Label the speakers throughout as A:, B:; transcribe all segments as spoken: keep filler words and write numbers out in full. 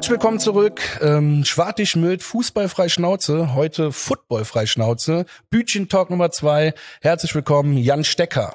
A: Herzlich willkommen zurück. Ähm, Schwartig mit Fußballfrei Schnauze, heute Footballfrei Schnauze. Bütchen Talk Nummer zwei. Herzlich willkommen, Jan Stecker.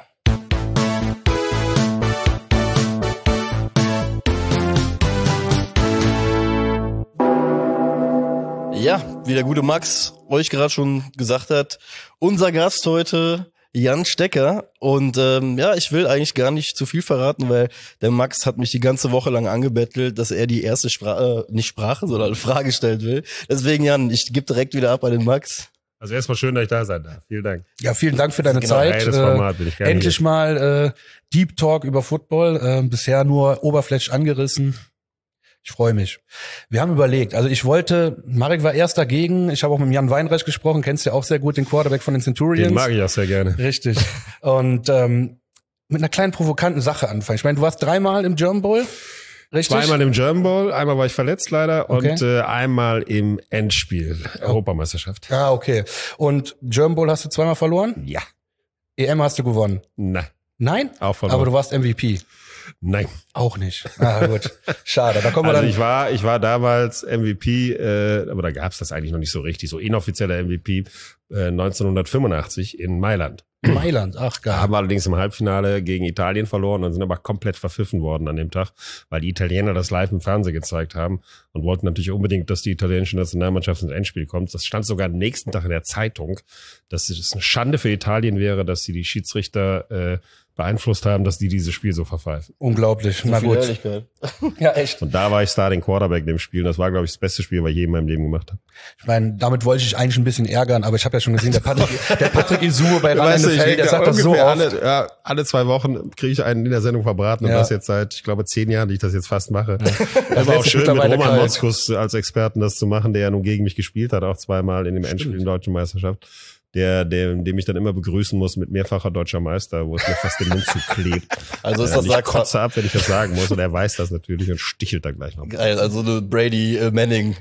B: Ja, wie der gute Max euch gerade schon gesagt hat, unser Gast heute Jan Stecker. Und ähm, ja, ich will eigentlich gar nicht zu viel verraten, weil der Max hat mich die ganze Woche lang angebettelt, dass er die erste Sprache, äh, nicht Sprache, sondern Frage stellen will. Deswegen, Jan, ich gebe direkt wieder ab an den Max.
C: Also erstmal schön, dass ich da sein darf. Vielen Dank.
A: Ja, vielen Dank für deine
C: genau,
A: Zeit.
C: Hey, Format, bin ich gerne
A: Endlich
C: hier.
A: mal äh, Deep Talk über Football. Äh, bisher nur oberflächlich angerissen. Ich freue mich. Wir haben überlegt, also ich wollte, Marek war erst dagegen, ich habe auch mit Jan Weinreich gesprochen, kennst du ja auch sehr gut, den Quarterback von den Centurions.
C: Den mag ich auch sehr gerne.
A: Richtig. Und ähm, mit einer kleinen provokanten Sache anfangen. Ich meine, du warst dreimal im German Bowl, richtig?
C: Zweimal im German Bowl, einmal war ich verletzt leider
A: Okay.
C: und äh, einmal im Endspiel, Europameisterschaft.
A: Ah, okay. Und German Bowl hast du zweimal verloren?
C: Ja.
A: E M hast du gewonnen?
C: Na,
A: Nein?
C: auch verloren.
A: Aber du warst M V P?
C: Nein.
A: Auch nicht. Ah, gut. Schade. Da kommen wir
C: Also
A: dann.
C: ich war, ich war damals M V P, äh, aber da gab's das eigentlich noch nicht so richtig, so inoffizieller M V P äh, neunzehnhundertfünfundachtzig in Mailand.
A: Mailand, ach geil.
C: Haben allerdings im Halbfinale gegen Italien verloren und sind aber komplett verpfiffen worden an dem Tag, weil die Italiener das live im Fernsehen gezeigt haben und wollten natürlich unbedingt, dass die italienische Nationalmannschaft ins Endspiel kommt. Das stand sogar am nächsten Tag in der Zeitung, dass es eine Schande für Italien wäre, dass sie die Schiedsrichter äh, beeinflusst haben, dass die dieses Spiel so verpfeifen.
A: Unglaublich. Na
B: Viel
A: gut.
B: Ehrlichkeit.
A: Ja, echt.
C: Und da war ich Starting Quarterback in dem Spiel. Das war, glaube ich, das beste Spiel, was ich je in meinem Leben gemacht habe.
A: Ich meine, damit wollte ich eigentlich ein bisschen ärgern, aber ich habe ja schon gesehen, der Patrick, der Patrick Isur bei Run in the Feld, der sagt das so oft.
C: Alle, ja, alle zwei Wochen kriege ich einen in der Sendung verbraten und
A: Ja.
C: das jetzt seit, ich glaube, zehn Jahren, die ich das jetzt fast mache.
A: Das
C: Das war auch
A: lässt sich
C: schön, mit
A: mittlerweile
C: Roman
A: kalt.
C: Motzkus als Experten das zu machen, der ja nun gegen mich gespielt hat, auch zweimal in dem Endspiel in der Deutschen Meisterschaft. Der, der, dem ich dann immer begrüßen muss mit mehrfacher deutscher Meister, wo es mir fast den Mund zuklebt.
B: Also ist
C: Äh,
B: das
C: ich
B: sagt
C: kotze ab, wenn ich das sagen muss und er weiß das natürlich und stichelt dann gleich noch.
B: geil, also eine Brady äh, Manning.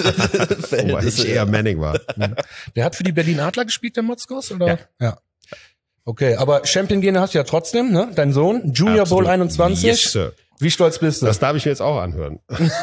C: Wobei ich eher Manning war.
A: Der hat für die Berlin Adler gespielt, der Motzkos, oder?
C: Ja.
A: Ja. Okay, aber Champion-Gene hast du ja trotzdem, ne? Dein Sohn, Junior
C: Absolut.
A: Bowl einundzwanzig.
C: Yes, Sir.
A: Wie stolz bist du?
C: Das darf ich mir jetzt auch anhören.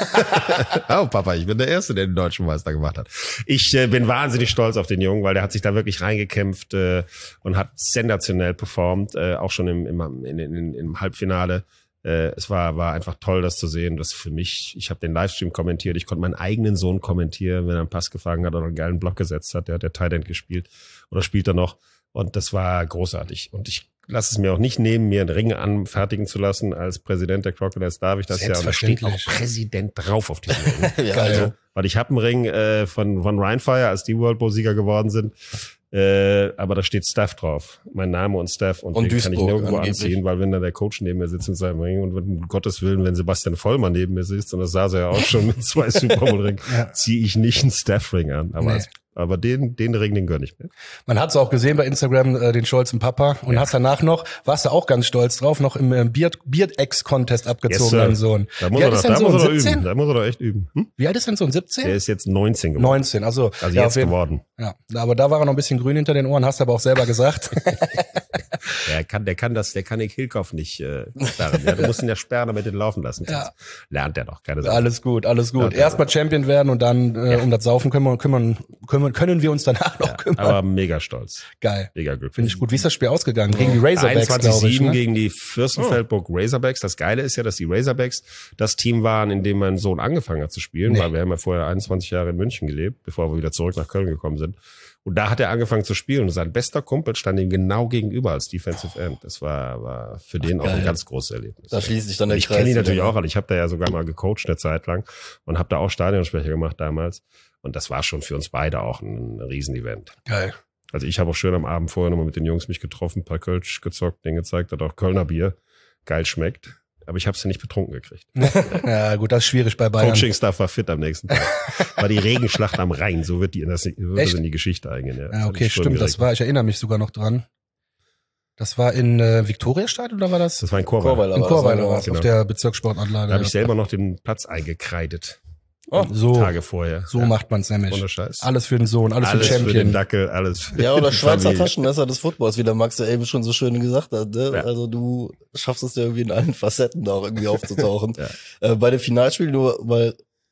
C: Oh, Papa, ich bin der Erste, der den deutschen Meister gemacht hat. Ich äh, bin wahnsinnig stolz auf den Jungen, weil der hat sich da wirklich reingekämpft äh, und hat sensationell performt, äh, auch schon im, im, in, in, im Halbfinale. Äh, es war, war einfach toll, das zu sehen. Das für mich, ich habe den Livestream kommentiert, ich konnte meinen eigenen Sohn kommentieren, wenn er einen Pass gefangen hat oder einen geilen Block gesetzt hat. Der hat der Tight End gespielt oder spielt er noch. Und das war großartig. Und ich lasse es mir auch nicht nehmen, mir einen Ring anfertigen zu lassen. Als Präsident der Crocodiles darf ich das ja. Und da steht auch Präsident drauf auf diesem Ring.
B: Ja,
C: Also,
B: also.
C: weil ich habe einen Ring äh, von, von Rhinefire, als die World Bowl Sieger geworden sind. Äh, aber da steht Staff drauf. Mein Name und Staff. Und,
B: Und
C: den kann ich
B: Duisburg
C: nirgendwo
B: angeblich.
C: anziehen, weil wenn dann der Coach neben mir sitzt in seinem Ring und wenn, um Gottes Willen, wenn Sebastian Vollmann neben mir sitzt, und das saß er ja auch schon mit zwei Super Bowl Ringen,
A: Ja.
C: ziehe ich nicht einen Staff-Ring an. Aber,
A: Nee.
C: als, aber den, den Ring, den gönne ich mir.
A: Man hat es auch gesehen bei Instagram, äh, den stolzen Papa. Und hast danach noch, warst du auch ganz stolz drauf, noch im äh, Beard, Beard-Ex-Contest abgezogen,
C: sir.
A: dein Sohn.
C: Da muss
A: Wie
C: er
A: alt
C: doch,
A: ist dein
C: da muss
A: Sohn?
C: er doch
A: siebzehn?
C: üben. Da muss er doch echt üben. Hm?
A: Wie alt ist dein Sohn? siebzehn?
C: Der ist jetzt neunzehn geworden.
A: neunzehn, also.
C: Also
A: ja,
C: jetzt
A: auf jeden-
C: geworden.
A: Ja, aber da war er noch ein bisschen grün hinter den Ohren, hast du aber auch selber gesagt.
C: Der kann, der kann das, der kann den Hilkoff nicht äh, sperren. Ja, du musst ihn ja sperren, damit du ihn laufen lassen kannst.
A: Ja.
C: Lernt er doch, keine Sache.
A: Alles gut, alles gut.
C: Ja,
A: Erstmal Champion werden und dann äh, um das Saufen kümmern, kümmern, kümmern, können wir uns danach noch kümmern.
C: Aber mega stolz.
A: Geil.
C: Mega glücklich.
A: Finde ich gut. Wie ist das Spiel ausgegangen? Gegen die Razorbacks,
C: einundzwanzig
A: glaube ich.
C: sieben
A: Ne?
C: gegen die Fürstenfeldbruck Razorbacks. Das Geile ist ja, dass die Razorbacks das Team waren, in dem mein Sohn angefangen hat zu spielen,
A: Nee.
C: weil wir haben ja vorher einundzwanzig Jahre in München gelebt, bevor wir wieder zurück nach Köln gekommen sind. Und da hat er angefangen zu spielen und sein bester Kumpel stand ihm genau gegenüber als Defensive End. Das war, war für den auch
B: geil.
C: ein ganz großes Erlebnis.
B: Da schließt sich dann der
C: ich
B: Kreis.
C: kenne ihn natürlich
B: wieder.
C: auch, weil ich habe da ja sogar mal gecoacht eine Zeit lang und habe da auch Stadionsprecher gemacht damals. Und das war schon für uns beide auch ein Riesenevent.
A: Geil.
C: Also ich habe auch schön am Abend vorher nochmal mit den Jungs mich getroffen, ein paar Kölsch gezockt, denen gezeigt, dass auch Kölner Bier geil schmeckt. Aber ich habe es ja nicht betrunken gekriegt.
A: Ja, gut, das ist schwierig bei Bayern.
C: Coaching-Staff war fit am nächsten Tag. War die Regenschlacht am Rhein, so wird die in, das, wird das in die Geschichte eingehen. Ja,
A: Ja, okay, stimmt, das war, ich erinnere mich sogar noch dran. Das war in äh, Viktoriastadt oder war das?
C: Das war in Chorweiler.
B: Chorweiler
A: in
B: war das,
A: Chorweiler
B: ja,
A: war es,
C: genau.
A: auf der Bezirkssportanlage.
C: Da habe ich selber noch den Platz eingekreidet.
B: Oh,
A: so,
C: Tage vorher.
A: so
C: ja.
A: macht man's nämlich.
C: Ohne Scheiß.
A: Alles für den Sohn, alles,
C: Alles
A: für den
C: für den
A: Champion.
C: Dackel, alles für
B: Ja, oder
C: die
B: Schweizer
C: Familie.
B: Taschenmesser des Footballs, wie der Max ja eben schon so schön gesagt hat. Ne?
C: Ja.
B: Also du schaffst es ja irgendwie in allen Facetten da auch irgendwie aufzutauchen.
C: Ja.
B: äh, bei dem Finalspiel, nur weil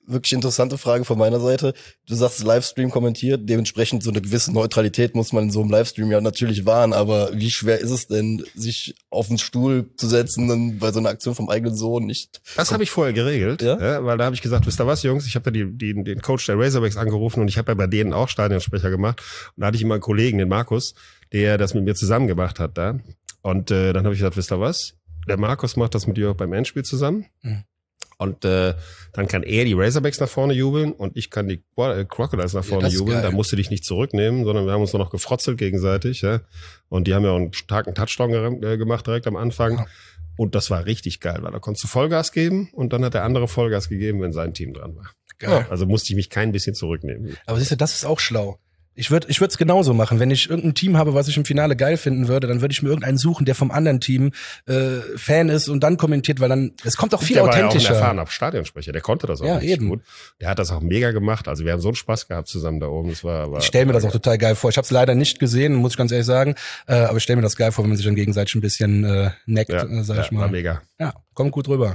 B: wirklich interessante Frage von meiner Seite. Du sagst Livestream kommentiert, dementsprechend so eine gewisse Neutralität muss man in so einem Livestream ja natürlich wahren, aber wie schwer ist es denn, sich auf den Stuhl zu setzen und bei so einer Aktion vom eigenen Sohn nicht?
C: Das habe ich vorher geregelt,
B: ja?
C: Ja, weil da habe ich gesagt, wisst ihr was, Jungs, ich habe ja die, die, den Coach der Razorbacks angerufen und ich habe ja bei denen auch Stadionsprecher gemacht und da hatte ich immer einen Kollegen, den Markus, der das mit mir zusammen gemacht hat da und äh, dann habe ich gesagt, wisst ihr was, der Markus macht das mit dir auch beim Endspiel zusammen. Mhm. Und äh, dann kann er die Razorbacks nach vorne jubeln und ich kann die äh, Crocodiles nach vorne ja, jubeln. Geil. Da musst du dich nicht zurücknehmen, sondern wir haben uns nur noch gefrotzelt gegenseitig. Ja? Und die haben ja auch einen starken Touchdown äh, gemacht direkt am Anfang. Ja. Und das war richtig geil, weil da konntest du Vollgas geben und dann hat der andere Vollgas gegeben, wenn sein Team dran war. Geil. Also musste ich mich kein bisschen zurücknehmen.
A: Aber siehst du, das ist auch schlau. Ich würde ich würde es genauso machen. Wenn ich irgendein Team habe, was ich im Finale geil finden würde, dann würde ich mir irgendeinen suchen, der vom anderen Team äh, Fan ist und dann kommentiert, weil dann es kommt auch viel
C: der
A: authentischer.
C: Der war ja auch ein erfahrener Stadionsprecher, der konnte das auch
A: ja,
C: richtig
A: eben.
C: gut. Der hat das auch mega gemacht. Also wir haben so einen Spaß gehabt zusammen da oben. Das war, war
A: ich stelle mir das auch total geil vor. Ich habe es leider nicht gesehen, muss ich ganz ehrlich sagen. Äh, aber ich stelle mir das geil vor, wenn man sich dann gegenseitig ein bisschen äh, neckt,
C: ja,
A: äh, sag
C: ja,
A: ich mal.
C: War mega.
A: Ja, kommt gut rüber.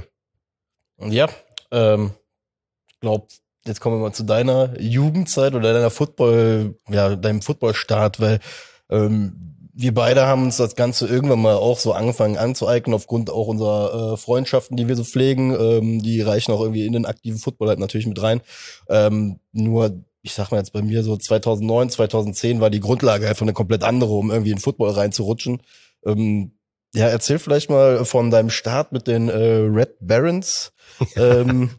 B: Ja, ähm, ich glaube, jetzt kommen wir mal zu deiner Jugendzeit oder deiner Football, ja, deinem Footballstart, weil ähm, wir beide haben uns das Ganze irgendwann mal auch so angefangen anzueignen, aufgrund auch unserer äh, Freundschaften, die wir so pflegen. Ähm, die reichen auch irgendwie in den aktiven Football halt natürlich mit rein. Ähm, nur, ich sag mal jetzt bei mir so zweitausendneun, zweitausendzehn war die Grundlage einfach eine komplett andere, um irgendwie in Football reinzurutschen. Ähm, ja, erzähl vielleicht mal von deinem Start mit den äh, Red Barons. ähm,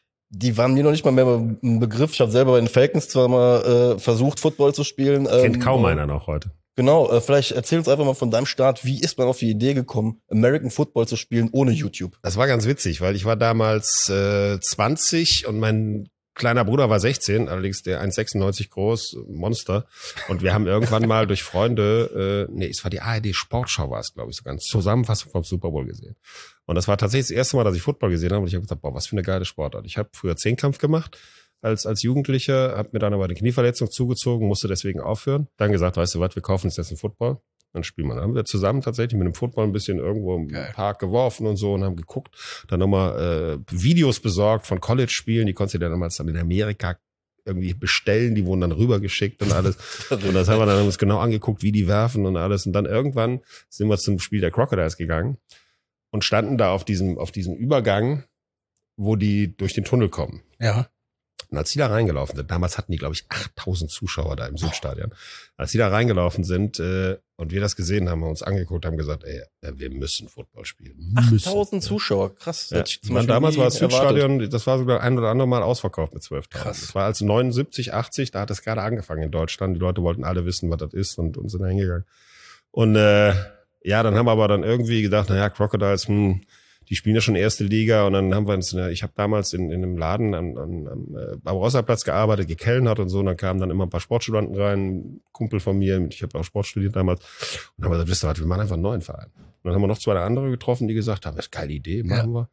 B: Die waren mir noch nicht mal mehr ein Begriff. Ich habe selber bei den Falcons zwar mal äh, versucht, Football zu spielen.
C: Kennt
B: ähm,
C: kaum einer noch heute.
B: Genau, äh, vielleicht erzähl uns einfach mal von deinem Start. Wie ist man auf die Idee gekommen, American Football zu spielen ohne YouTube?
C: Das war ganz witzig, weil ich war damals äh, zwanzig und mein kleiner Bruder war sechzehn, allerdings der eins Komma sechsundneunzig groß, Monster. Und wir haben irgendwann mal durch Freunde, äh, nee, es war die A R D Sportschau, war es, glaube ich, sogar eine Zusammenfassung vom Super Bowl gesehen. Und das war tatsächlich das erste Mal, dass ich Football gesehen habe. Und ich habe gesagt, boah, was für eine geile Sportart. Ich habe früher Zehnkampf gemacht als als Jugendlicher, habe mir dann aber eine Knieverletzung zugezogen, musste deswegen aufhören. Dann gesagt, weißt du was, wir kaufen uns jetzt einen Football. Dann spielen wir. Dann haben wir zusammen tatsächlich mit dem Football ein bisschen irgendwo im Geil. Park geworfen und so und haben geguckt. Dann nochmal äh, Videos besorgt von College-Spielen. Die konntest du ja damals dann in Amerika irgendwie bestellen. Die wurden dann rübergeschickt und alles. Und das haben wir dann uns genau angeguckt, wie die werfen und alles. Und dann irgendwann sind wir zum Spiel der Crocodiles gegangen und standen da auf diesem auf diesem Übergang, wo die durch den Tunnel kommen.
A: Ja.
C: Und als die da reingelaufen sind, damals hatten die, glaube ich, achttausend Zuschauer da im Südstadion. Als die da reingelaufen sind äh, und wir das gesehen haben, haben wir uns angeguckt, haben gesagt, ey, wir müssen Football spielen.
B: achttausend Zuschauer, krass.
C: Ja. Man, damals war das Südstadion, das war sogar ein oder andere Mal ausverkauft mit zwölftausend. Das war also neunundsiebzig, achtzig, da hat es gerade angefangen in Deutschland. Die Leute wollten alle wissen, was das ist und, und sind da hingegangen. Und äh, ja, dann haben wir aber dann irgendwie gedacht, naja, Crocodiles, hm, die spielen ja schon erste Liga und dann haben wir uns, ich habe damals in, in einem Laden am, am, am Barbarossa-Platz gearbeitet, gekellnert und so und dann kamen dann immer ein paar Sportstudenten rein, ein Kumpel von mir, ich habe auch Sport studiert damals und dann haben wir gesagt, wisst ihr was, wir machen einfach einen neuen Verein. Und dann haben wir noch zwei andere getroffen, die gesagt haben, das ist eine geile Idee, machen ja. wir.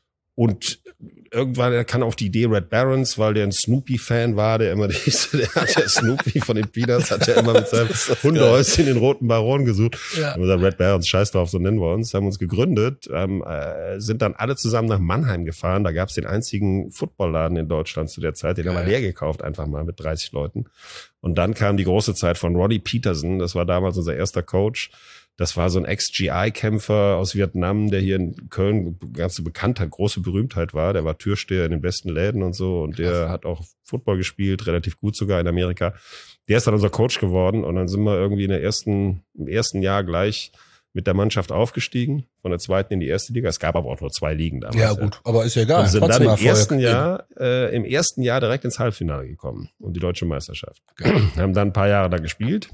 C: Und irgendwann kam auch die Idee Red Barons, weil der ein Snoopy-Fan war, der immer, die, der hat ja Snoopy von den Peanuts, hat ja immer mit seinem Hundehäuschen den roten Baron gesucht. Ja. Und wir sagen, Red Barons, scheiß drauf, so nennen wir uns, haben uns gegründet, ähm, äh, sind dann alle zusammen nach Mannheim gefahren. Da gab es den einzigen Footballladen in Deutschland zu der Zeit, den haben wir leer gekauft, einfach mal mit dreißig Leuten. Und dann kam die große Zeit von Roddy Peterson, das war damals unser erster Coach. Das war so ein Ex-G I-Kämpfer aus Vietnam, der hier in Köln ganz Bekanntheit, große Berühmtheit war. Der war Türsteher in den besten Läden und so. Und der hat auch Football gespielt, relativ gut sogar in Amerika. Der ist dann unser Coach geworden. Und dann sind wir irgendwie in der ersten, im ersten Jahr gleich mit der Mannschaft aufgestiegen. Von der zweiten in die erste Liga. Es gab aber auch nur zwei Ligen damals.
A: Ja gut, ja. aber ist ja egal.
C: Und sind dann im Erfolg. ersten Jahr, äh, im ersten Jahr direkt ins Halbfinale gekommen. Und die deutsche Meisterschaft. Geil. Haben dann ein paar Jahre da gespielt.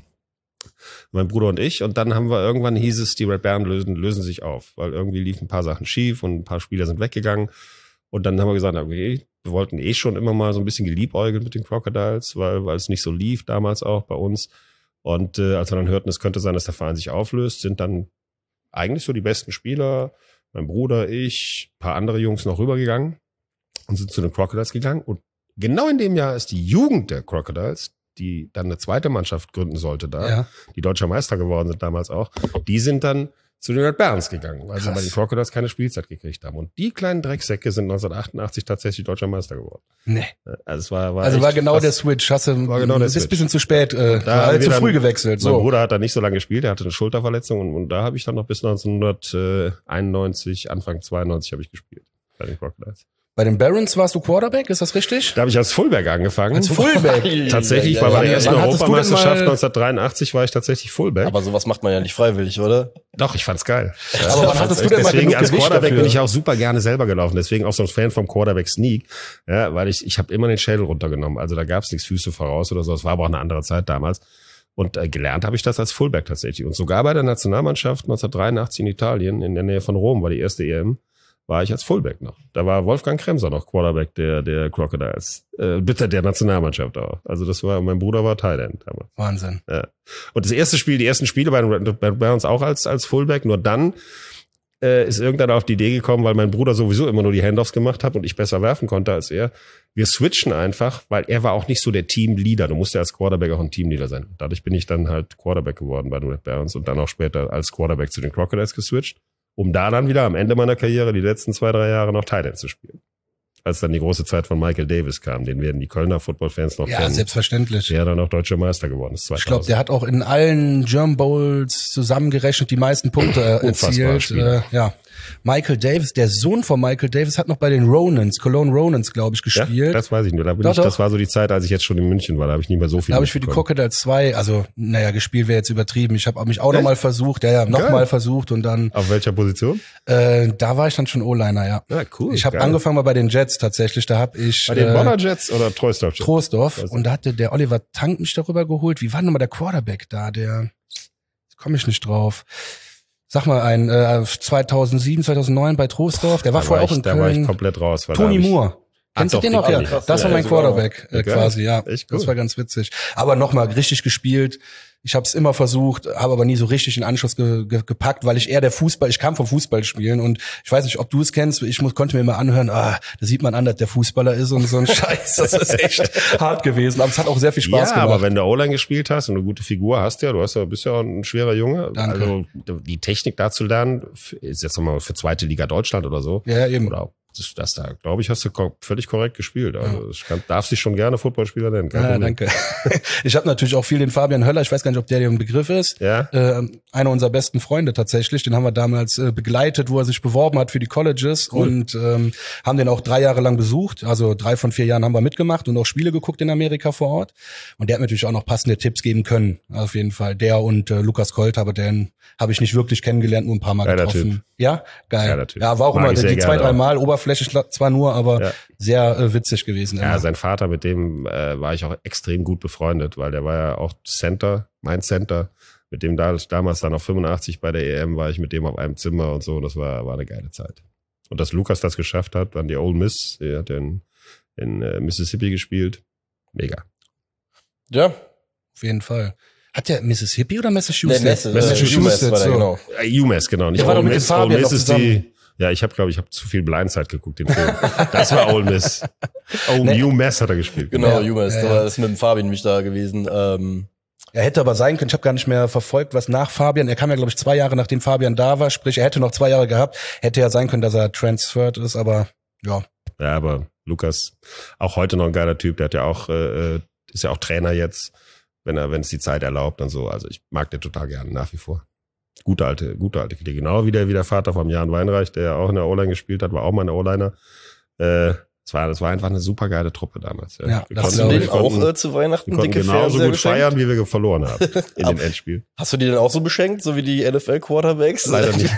C: Mein Bruder und ich. Und dann haben wir irgendwann hieß es, die Red Barons lösen, lösen sich auf, weil irgendwie liefen ein paar Sachen schief und ein paar Spieler sind weggegangen. Und dann haben wir gesagt, okay, wir wollten eh schon immer mal so ein bisschen geliebäugelt mit den Crocodiles, weil, weil es nicht so lief damals auch bei uns. Und äh, als wir dann hörten, es könnte sein, dass der Verein sich auflöst, sind dann eigentlich so die besten Spieler, mein Bruder, ich, ein paar andere Jungs noch rübergegangen und sind zu den Crocodiles gegangen. Und genau in dem Jahr ist die Jugend der Crocodiles, die dann eine zweite Mannschaft gründen sollte da, ja. die deutscher Meister geworden sind damals auch, die sind dann zu den Red Barons gegangen, weil sie
A: Krass.
C: bei den Crocodiles keine Spielzeit gekriegt haben. Und die kleinen Drecksäcke sind neunzehnhundertachtundachtzig tatsächlich deutscher Meister geworden.
A: Nee.
C: Also es war, war
A: Also war
C: echt
A: genau
C: krass.
A: der Switch. Hast du,
C: War genau der
A: bist ein
C: Switch.
A: bisschen zu spät, äh,
C: Da haben
A: halt
C: wir
A: zu
C: dann-
A: früh gewechselt.
C: Mein
A: So.
C: Bruder hat da nicht so lange gespielt, er hatte eine Schulterverletzung und, und da habe ich dann noch bis neunzehnhunderteinundneunzig, Anfang zweiundneunzig habe ich gespielt bei den Crocodiles.
A: Bei den Barons warst du Quarterback, ist das richtig?
C: Da habe ich als Fullback angefangen.
A: Als Fullback?
C: Tatsächlich,
B: Ja,
C: war
B: ja,
C: bei der
B: ja,
C: ersten
A: wann hattest du denn
C: Europameisterschaft
A: mal-
C: neunzehnhundertdreiundachtzig war ich tatsächlich Fullback.
B: Aber sowas macht man ja nicht freiwillig, oder?
C: Doch, ich fand's geil.
A: Aber wann hattest du denn mal
C: Deswegen
A: genug
C: als
A: Gewicht
C: Quarterback
A: dafür?
C: bin ich auch super gerne selber gelaufen. Deswegen auch so ein Fan vom Quarterback Sneak. Ja, weil ich, ich habe immer den Schädel runtergenommen. Also da gab's nichts Füße voraus oder so. Es war aber auch eine andere Zeit damals. Und äh, gelernt habe ich das als Fullback tatsächlich. Und sogar bei der Nationalmannschaft neunzehnhundertdreiundachtzig in Italien, in der Nähe von Rom, war die erste E M, war ich als Fullback noch. Da war Wolfgang Kremser noch Quarterback der, der Crocodiles. Äh, bitte der Nationalmannschaft auch. Also das war, mein Bruder war Tight End damals.
A: Wahnsinn.
C: Ja. Und das erste Spiel, die ersten Spiele bei, den, bei, bei uns auch als, als Fullback, nur dann äh, ist irgendeiner auf die Idee gekommen, weil mein Bruder sowieso immer nur die Handoffs gemacht hat und ich besser werfen konnte als er. Wir switchen einfach, weil er war auch nicht so der Teamleader. Du musst ja als Quarterback auch ein Teamleader sein. Dadurch bin ich dann halt Quarterback geworden bei den Red Barons und dann auch später als Quarterback zu den Crocodiles geswitcht, um da dann wieder am Ende meiner Karriere die letzten zwei, drei Jahre noch Tight End zu spielen. Als dann die große Zeit von Michael Davis kam, den werden die Kölner Football-Fans noch
A: Ja,
C: kennen.
A: selbstverständlich.
C: Der dann auch deutscher Meister geworden ist.
A: Ich glaube, der hat auch in allen German Bowls zusammengerechnet die meisten Punkte äh,
C: Unfassbarer
A: erzielt.
C: Spieler.
A: Äh, ja. Michael Davis, der Sohn von Michael Davis, hat noch bei den Ronans, Cologne Ronans, glaube ich,
C: Ja,
A: gespielt.
C: das weiß ich nur. Da bin
A: Doch,
C: ich,
A: doch.
C: das war so die Zeit, als ich jetzt schon in München war. Da habe ich nicht mehr so viel
A: Da habe ich für die
C: mitbekommen.
A: Crocodiles zwei, also naja, gespielt wäre jetzt übertrieben. Ich habe mich auch
C: Echt?
A: nochmal versucht, ja, ja,
C: Geil.
A: nochmal versucht und dann,
C: Auf welcher Position?
A: äh, da war ich dann schon O-Liner, ja.
C: Ja, cool.
A: Ich habe
C: geil.
A: angefangen mal bei den Jets tatsächlich, da habe ich
C: Bei den
A: äh,
C: Bonner Jets oder Troisdorf Jets?
A: Troisdorf
C: Also-
A: und da hatte der Oliver Tank mich darüber geholt. Wie war denn nochmal der Quarterback da? Der komme ich nicht drauf. Sag mal, ein äh, zweitausendsieben, zweitausendneun bei Troisdorf. Der war
C: Da
A: vorher
C: war
A: auch
C: ich,
A: in
C: Da war ich
A: Köln.
C: komplett raus. weil da
A: Tony
C: hab ich-
A: Moore.
C: Ah,
A: Kennst du
C: doch,
A: den
C: den
A: noch?
C: kenn
A: Ja,
C: ich.
A: das war
B: Ja,
A: mein
B: sogar noch.
A: Quarterback äh,
C: Geil.
A: quasi, ja.
C: Echt cool.
A: Das war ganz witzig. Aber nochmal richtig gespielt. Ich habe es immer versucht, habe aber nie so richtig in Anschluss ge ge gepackt, weil ich eher der Fußball, ich kam vom Fußballspielen und ich weiß nicht, ob du es kennst, ich muss, konnte mir immer anhören, ah, da sieht man an, dass der Fußballer ist und so ein Scheiß. Das ist echt hart gewesen, aber es hat auch sehr viel Spaß
C: ja,
A: gemacht.
C: aber wenn du O-Line gespielt hast und eine gute Figur hast, ja, du hast ja, bist ja auch ein schwerer Junge.
A: Danke.
C: Also die Technik da zu lernen, ist jetzt nochmal für zweite Liga Deutschland oder so.
A: Ja, eben.
C: Oder das, das da, glaube ich, hast du ko- völlig korrekt gespielt. Also ich kann, darf sich schon gerne Footballspieler nennen. Kein
A: Ja,
C: Problem.
A: danke. Ich habe natürlich auch viel den Fabian Höller, ich weiß gar nicht, ob der dir ein Begriff ist.
C: Ja.
A: Äh, einer unserer besten Freunde tatsächlich, den haben wir damals äh, begleitet, wo er sich beworben hat für die Colleges
C: Cool.
A: und ähm, haben den auch drei Jahre lang besucht. Also drei von vier Jahren haben wir mitgemacht und auch Spiele geguckt in Amerika vor Ort. Und der hat mir natürlich auch noch passende Tipps geben können, auf jeden Fall. Der und äh, Lukas Colt, aber den habe ich nicht wirklich kennengelernt, nur ein paar Mal
C: Geiler
A: getroffen.
C: Typ.
A: Ja, geil.
C: Geiler Typ.
A: Ja, war auch
C: Mag
A: immer
C: ich sehr
A: die zwei,
C: gerne
A: drei
C: auch.
A: Mal, oberflächlich zwar nur, aber
C: Ja.
A: sehr äh, witzig gewesen.
C: Ja,
A: immer.
C: sein Vater, mit dem äh, war ich auch extrem gut befreundet, weil der war ja auch Center, mein Center. Mit dem da, damals dann auf fünfundachtzig bei der E M war ich mit dem auf einem Zimmer und so. Das war, war eine geile Zeit. Und dass Lukas das geschafft hat, dann die Ole Miss, der hat in, in äh, Mississippi gespielt. Mega.
B: Ja.
A: Auf jeden Fall. Hat der Mississippi oder
B: Nee,
A: Massachusetts?
B: Messe,
A: Massachusetts,
B: äh, UMass war der,
A: so.
B: genau.
C: Äh, UMass, genau. Nicht
A: Der war doch
C: Ole
A: mit dem
C: Miss. Ole
A: Fabian
C: Miss
A: noch
C: ist die. Ja, ich habe, glaube ich, habe zu viel Blindside geguckt, den Film. Das war Ole Miss. Oh,
A: Nee.
B: UMass
C: hat er gespielt.
B: Genau,
A: Ja,
B: UMass.
A: ja,
B: Da
A: ja.
B: war das mit dem Fabian nämlich da gewesen. Ähm,
A: Er hätte aber sein können, ich habe gar nicht mehr verfolgt, was nach Fabian, er kam ja, glaube ich, zwei Jahre, nachdem Fabian da war, sprich, er hätte noch zwei Jahre gehabt, hätte ja sein können, dass er transferred ist, aber ja.
C: Ja, aber Lukas, auch heute noch ein geiler Typ, der hat ja auch, äh, ist ja auch Trainer jetzt, wenn er, wenn es die Zeit erlaubt und so. Also ich mag den total gerne nach wie vor. Gute alte, gute alte Kille. Genau wie der, wie der Vater vom Jan Weinreich, der ja auch in der O-Line gespielt hat, war auch mal eine O-Liner. Äh, das war, das war einfach eine super geile Truppe damals. Ja,
A: Ja,
C: wir
A: das
B: hast
C: konnten,
B: du
A: glaub
B: den
A: ich.
C: wir
B: auch
C: konnten,
B: äh, zu Weihnachten
C: wir konnten
B: dicke
C: genauso
B: Fernseher
C: gut
B: geschenkt?
C: feiern, wie wir verloren haben in dem Endspiel.
B: Hast du die denn auch so beschenkt, so wie die N F L-Quarterbacks?
C: Leider nicht.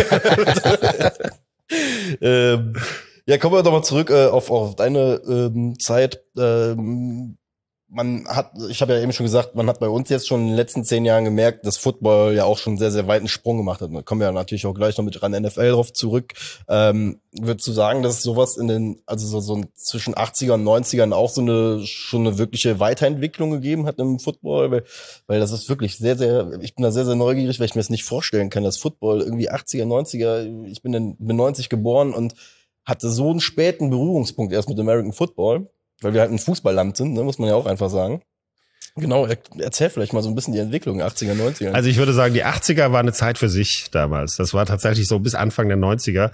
B: ähm, ja, kommen wir doch mal zurück äh, auf, auf deine ähm, Zeit. Ähm, man hat, ich habe ja eben schon gesagt, man hat bei uns jetzt schon in den letzten zehn Jahren gemerkt, dass Football ja auch schon sehr, sehr weiten Sprung gemacht hat. Da kommen wir ja natürlich auch gleich noch mit ran N F L drauf zurück. Ähm, würdest du sagen, dass sowas in den, also so, so zwischen achtziger und neunzigern auch so eine, schon eine wirkliche Weiterentwicklung gegeben hat im Football? Weil, weil das ist wirklich sehr, sehr, ich bin da sehr, sehr neugierig, weil ich mir das nicht vorstellen kann, dass Football irgendwie achtziger, neunziger, ich bin in, bin neunzig geboren und hatte so einen späten Berührungspunkt erst mit American Football, weil wir halt ein Fußballland sind, ne, muss man ja auch einfach sagen. Genau, er, erzähl vielleicht mal so ein bisschen die Entwicklung achtziger, neunziger.
C: Also ich würde sagen, die achtziger war eine Zeit für sich damals. Das war tatsächlich so bis Anfang der neunziger.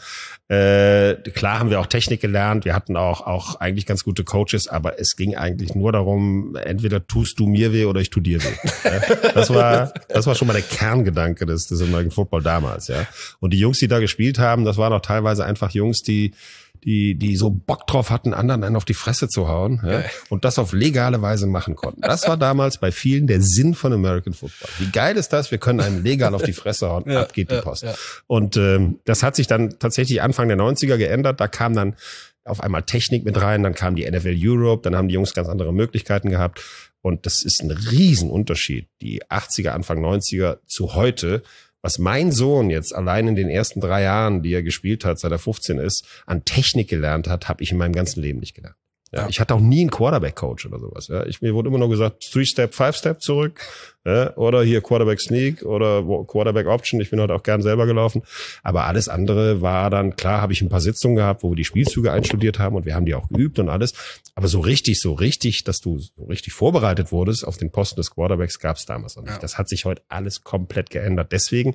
C: Äh, klar haben wir auch Technik gelernt, wir hatten auch auch eigentlich ganz gute Coaches, aber es ging eigentlich nur darum, entweder tust du mir weh oder ich tu dir weh. Ja? Das war das war schon mal der Kerngedanke des, des American Football damals. Ja. Und die Jungs, die da gespielt haben, das waren auch teilweise einfach Jungs, die die die so Bock drauf hatten, anderen einen auf die Fresse zu hauen, ja, und das auf legale Weise machen konnten. Das war damals bei vielen der Sinn von American Football. Wie geil ist das? Wir können einen legal auf die Fresse hauen, ja, ab geht die ja, Post. Ja. Und ähm, das hat sich dann tatsächlich Anfang der neunziger geändert. Da kam dann auf einmal Technik mit rein, dann kam die N F L Europe, dann haben die Jungs ganz andere Möglichkeiten gehabt. Und das ist ein Riesenunterschied, die achtziger, Anfang neunziger zu heute. Was mein Sohn jetzt allein in den ersten drei Jahren, die er gespielt hat, seit er fünfzehn ist, an Technik gelernt hat, habe ich in meinem ganzen Leben nicht gelernt. Ja, ja. Ich hatte auch nie einen Quarterback-Coach oder sowas. Ja, ich, mir wurde immer nur gesagt, Three-Step, Five-Step zurück, ja, oder hier Quarterback-Sneak oder Quarterback-Option. Ich bin halt auch gern selber gelaufen. Aber alles andere war dann, klar, habe ich ein paar Sitzungen gehabt, wo wir die Spielzüge einstudiert haben und wir haben die auch geübt und alles. Aber so richtig, so richtig, dass du so richtig vorbereitet wurdest auf den Posten des Quarterbacks, gab es damals noch nicht. Ja. Das hat sich heute alles komplett geändert. Deswegen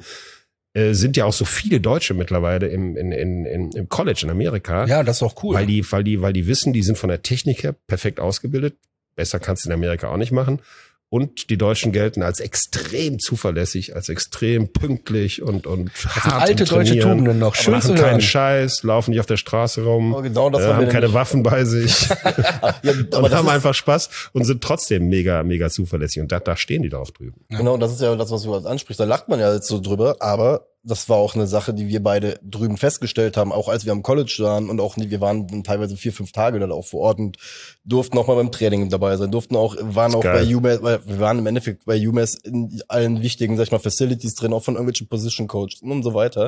C: sind ja auch so viele Deutsche mittlerweile im, in, in, in, im College in Amerika.
A: Ja, das ist auch cool.
C: Weil die, weil die, weil die wissen, die sind von der Technik her perfekt ausgebildet. Besser kannst du in Amerika auch nicht machen. Und die Deutschen gelten als extrem zuverlässig, als extrem pünktlich und, und hart
A: alte deutsche Tugenden noch. Schön
C: machen keinen Scheiß, laufen nicht auf der Straße rum,
B: oh, genau, das
C: äh, haben keine Waffen bei sich
B: ja,
C: und haben einfach Spaß und sind trotzdem mega, mega zuverlässig. Und da, da stehen die drauf drüben.
B: Ja. Genau, das ist ja das, was du als ansprichst. Da lacht man ja jetzt so drüber, aber das war auch eine Sache, die wir beide drüben festgestellt haben, auch als wir am College waren und auch wir waren teilweise vier, fünf Tage dann auch vor Ort und durften auch mal beim Training dabei sein, durften auch, waren auch geil. Bei UMass, wir waren im Endeffekt bei UMass in allen wichtigen, sag ich mal, Facilities drin, auch von irgendwelchen Position Coaches und so weiter.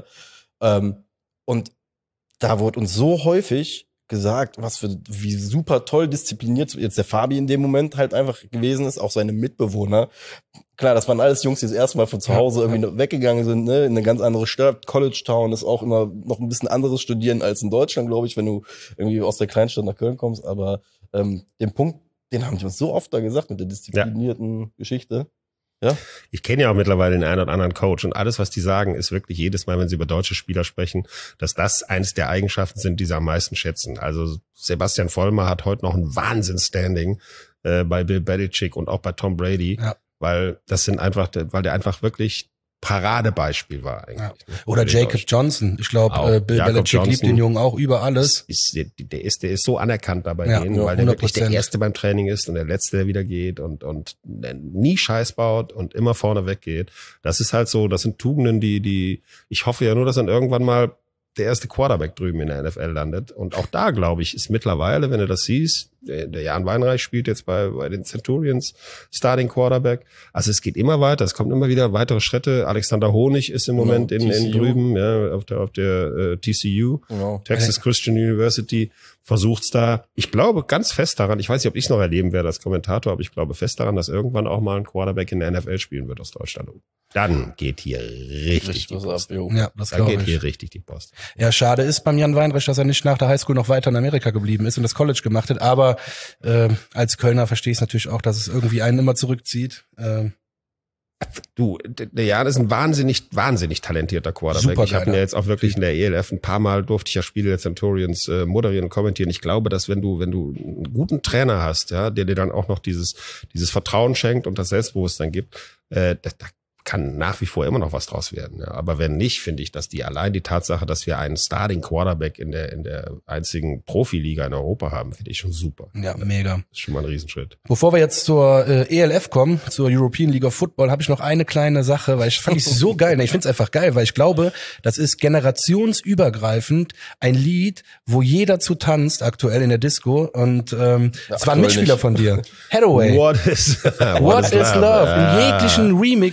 B: Und da wurde uns so häufig gesagt, was für, wie super toll diszipliniert jetzt der Fabi in dem Moment halt einfach gewesen ist, auch seine Mitbewohner. Klar, das waren alles Jungs, die das erste Mal von zu Hause irgendwie ja. weggegangen sind, ne, in eine ganz andere Stadt. College Town ist auch immer noch ein bisschen anderes Studieren als in Deutschland, glaube ich, wenn du irgendwie aus der Kleinstadt nach Köln kommst. Aber ähm, den Punkt, den haben die uns so oft da gesagt mit der disziplinierten ja. Geschichte. Ja.
C: Ich kenne ja auch mittlerweile den einen oder anderen Coach und alles, was die sagen, ist wirklich jedes Mal, wenn sie über deutsche Spieler sprechen, dass das eines der Eigenschaften sind, die sie am meisten schätzen. Also Sebastian Vollmer hat heute noch ein Wahnsinns-Standing äh, bei Bill Belichick und auch bei Tom Brady, ja. weil das sind einfach, weil der einfach wirklich Paradebeispiel war eigentlich. Ja.
A: Oder Jacob Johnson. Ich glaube, äh, Bill Jacob Belichick Johnson liebt den Jungen auch über alles.
C: Ist, der, der, ist, der ist so anerkannt da bei
A: ja,
C: denen,
A: ja,
C: weil der wirklich der Erste beim Training ist und der Letzte, der wieder geht und, und nie Scheiß baut und immer vorne weggeht. Das ist halt so, das sind Tugenden, die, die, ich hoffe ja nur, dass dann irgendwann mal der erste Quarterback drüben in der N F L landet. Und auch da, glaube ich, ist mittlerweile, wenn du das siehst, der, der Jan Weinreich spielt jetzt bei, bei den Centurions Starting Quarterback. Also es geht immer weiter, es kommt immer wieder weitere Schritte. Alexander Honig ist im Moment genau, in, in drüben, ja, auf der, auf der äh, T C U, genau. Texas Christian University, versucht's da. Ich glaube ganz fest daran, ich weiß nicht, ob ich es noch erleben werde als Kommentator, aber ich glaube fest daran, dass irgendwann auch mal ein Quarterback in der N F L spielen wird aus Deutschland. Dann geht hier richtig, richtig die Post. Ab,
A: ja, das
C: Dann geht
A: ich.
C: hier richtig die Post.
A: Ja, schade ist beim Jan Weinreich, dass er nicht nach der Highschool noch weiter in Amerika geblieben ist und das College gemacht hat. Aber äh, als Kölner verstehe ich es natürlich auch, dass es irgendwie einen immer zurückzieht. Äh,
C: Du, der Jan ist ein wahnsinnig, wahnsinnig talentierter Quarterback. Ich habe mir jetzt auch wirklich in der E L F ein paar Mal durfte ich ja Spiele der Centurions äh, moderieren und kommentieren. Ich glaube, dass wenn du, wenn du einen guten Trainer hast, ja, der dir dann auch noch dieses, dieses Vertrauen schenkt und das Selbstbewusstsein gibt, äh, da, da kann nach wie vor immer noch was draus werden. Ja. Aber wenn nicht, finde ich, dass die allein die Tatsache, dass wir einen Starting Quarterback in der in der einzigen Profiliga in Europa haben, finde ich schon super.
A: Ja, mega.
C: Das ist schon mal ein Riesenschritt.
A: Bevor wir jetzt zur äh, E L F kommen, zur European League of Football, habe ich noch eine kleine Sache, weil ich fand ich so geil. Ich finde es einfach geil, weil ich glaube, das ist generationsübergreifend ein Lied, wo jeder zu tanzt aktuell in der Disco. Und ähm, es ja, war ein Mitspieler nicht. Von dir, Hathaway.
C: What is
A: What, What is, is Love? love? Ja. In jeglichen Remixen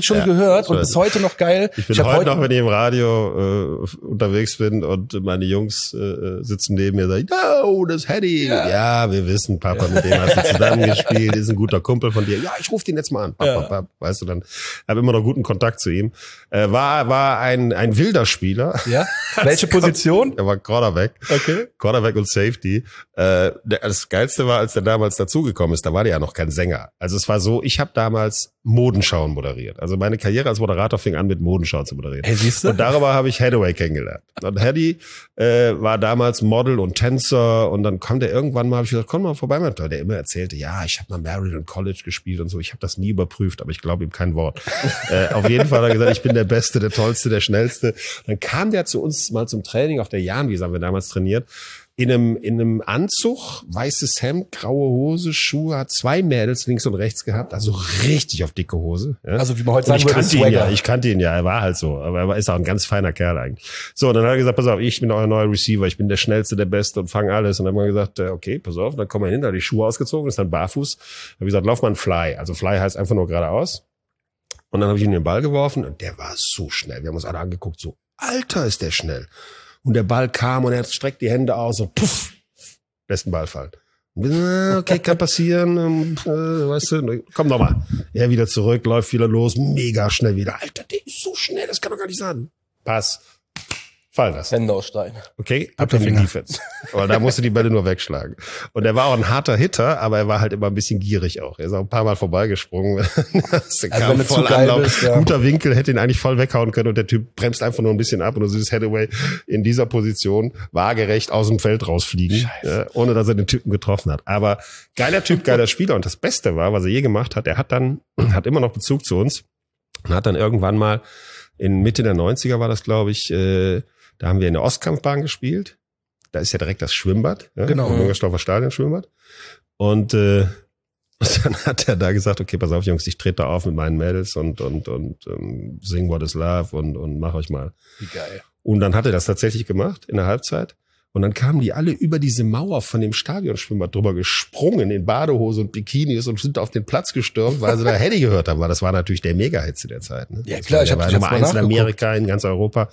A: schon
C: Ja,
A: gehört und
C: weiß.
A: bis heute noch geil.
C: Ich bin
A: ich hab
C: heute noch, wenn ich im Radio äh, unterwegs bin und meine Jungs äh, sitzen neben mir und sagen, oh, das ist Hedy. Ja. ja, wir wissen, Papa, mit dem hast du zusammengespielt, ist ein guter Kumpel von dir. Ja, ich rufe den jetzt mal an. Papa, ja. Papa, weißt du, dann habe immer noch guten Kontakt zu ihm. Äh, war war ein ein wilder Spieler.
A: Ja. Welche Position?
C: Er war Quarterback.
A: Okay.
C: Quarterback und Safety. Äh, das Geilste war, als der damals dazugekommen ist, da war der ja noch kein Sänger. Also es war so, ich habe damals Modenschauen moderiert. Also meine Karriere als Moderator fing an mit Modenschauen zu moderieren.
A: Hey, siehst du?
C: Und darüber habe ich Hathaway kennengelernt. Und Hedy äh, war damals Model und Tänzer und dann kam der irgendwann mal, hab ich gesagt, komm mal vorbei, mein Toll. Der immer erzählte, ja, ich habe mal Maryland College gespielt und so. Ich habe das nie überprüft, aber ich glaube ihm kein Wort. äh, auf jeden Fall hat er gesagt, ich bin der Beste, der Tollste, der Schnellste. Dann kam der zu uns mal zum Training auf der Jahnwiese, haben wir damals trainiert. In einem, in einem Anzug, weißes Hemd, graue Hose, Schuhe, hat zwei Mädels links und rechts gehabt, also richtig auf dicke Hose. Ja.
A: Also wie man heute
C: Und
A: sagen
C: ich
A: würde,
C: kannte ihn
A: Swagger.
C: ja, ich kannte ihn ja, er war halt so, aber er war- ist auch ein ganz feiner Kerl eigentlich. So, und dann hat er gesagt, pass auf, ich bin euer neuer Receiver, ich bin der Schnellste, der Beste und fang alles. Und dann haben wir gesagt, äh, okay, pass auf, dann kommen wir hin, da hat die Schuhe ausgezogen, ist dann barfuß. Dann habe ich gesagt, lauf mal ein Fly. Also Fly heißt einfach nur geradeaus. Und dann habe ich ihm den Ball geworfen und der war so schnell. Wir haben uns alle angeguckt, so, Alter, ist der schnell. Und der Ball kam und er streckt die Hände aus und puff, lässt den Ball fallen. Und wir so, ah, okay, kann passieren, ähm, äh, weißt du, komm noch mal. Er wieder zurück, läuft wieder los, mega schnell wieder. Alter, der ist so schnell, das kann doch gar nicht sein. Pass. Fallen lassen.
B: Hände aus Stein.
C: Okay, ab in die Defense. Aber da musste die Bälle nur wegschlagen. Und er war auch ein harter Hitter, aber er war halt immer ein bisschen gierig auch. Er ist auch ein paar Mal vorbeigesprungen. Also
A: wenn du zu geil bist, ja.
C: Guter Winkel, hätte ihn eigentlich voll weghauen können und der Typ bremst einfach nur ein bisschen ab und du siehst Hathaway in dieser Position waagerecht aus dem Feld rausfliegen, ja, ohne dass er den Typen getroffen hat. Aber geiler Typ, geiler Spieler. Und das Beste war, was er je gemacht hat, er hat dann, hat immer noch Bezug zu uns und hat dann irgendwann mal in Mitte der neunziger war das, glaube ich, äh, da haben wir in der Ostkampfbahn gespielt. Da ist ja direkt das Schwimmbad. Ja?
A: Genau.
C: Im Müngersdorfer Stadion Schwimmbad. Und, äh, und dann hat er da gesagt, okay, pass auf, Jungs, ich trete da auf mit meinen Mädels und, und, und ähm, sing What is Love und, und mach euch mal.
A: Wie geil.
C: Und dann hat er das tatsächlich gemacht in der Halbzeit. Und dann kamen die alle über diese Mauer von dem Stadionschwimmbad drüber gesprungen in Badehose und Bikinis und sind auf den Platz gestürmt, weil sie da Hedy gehört haben. Weil das war natürlich der Mega-Hit zu der Zeit. Ne?
A: Ja,
C: Das
A: klar,
C: war,
A: ich
C: der
A: hab-
C: war
A: ich hab's
C: Nummer
A: mal
C: eins in
A: nachgeguckt.
C: Amerika, in ganz Europa.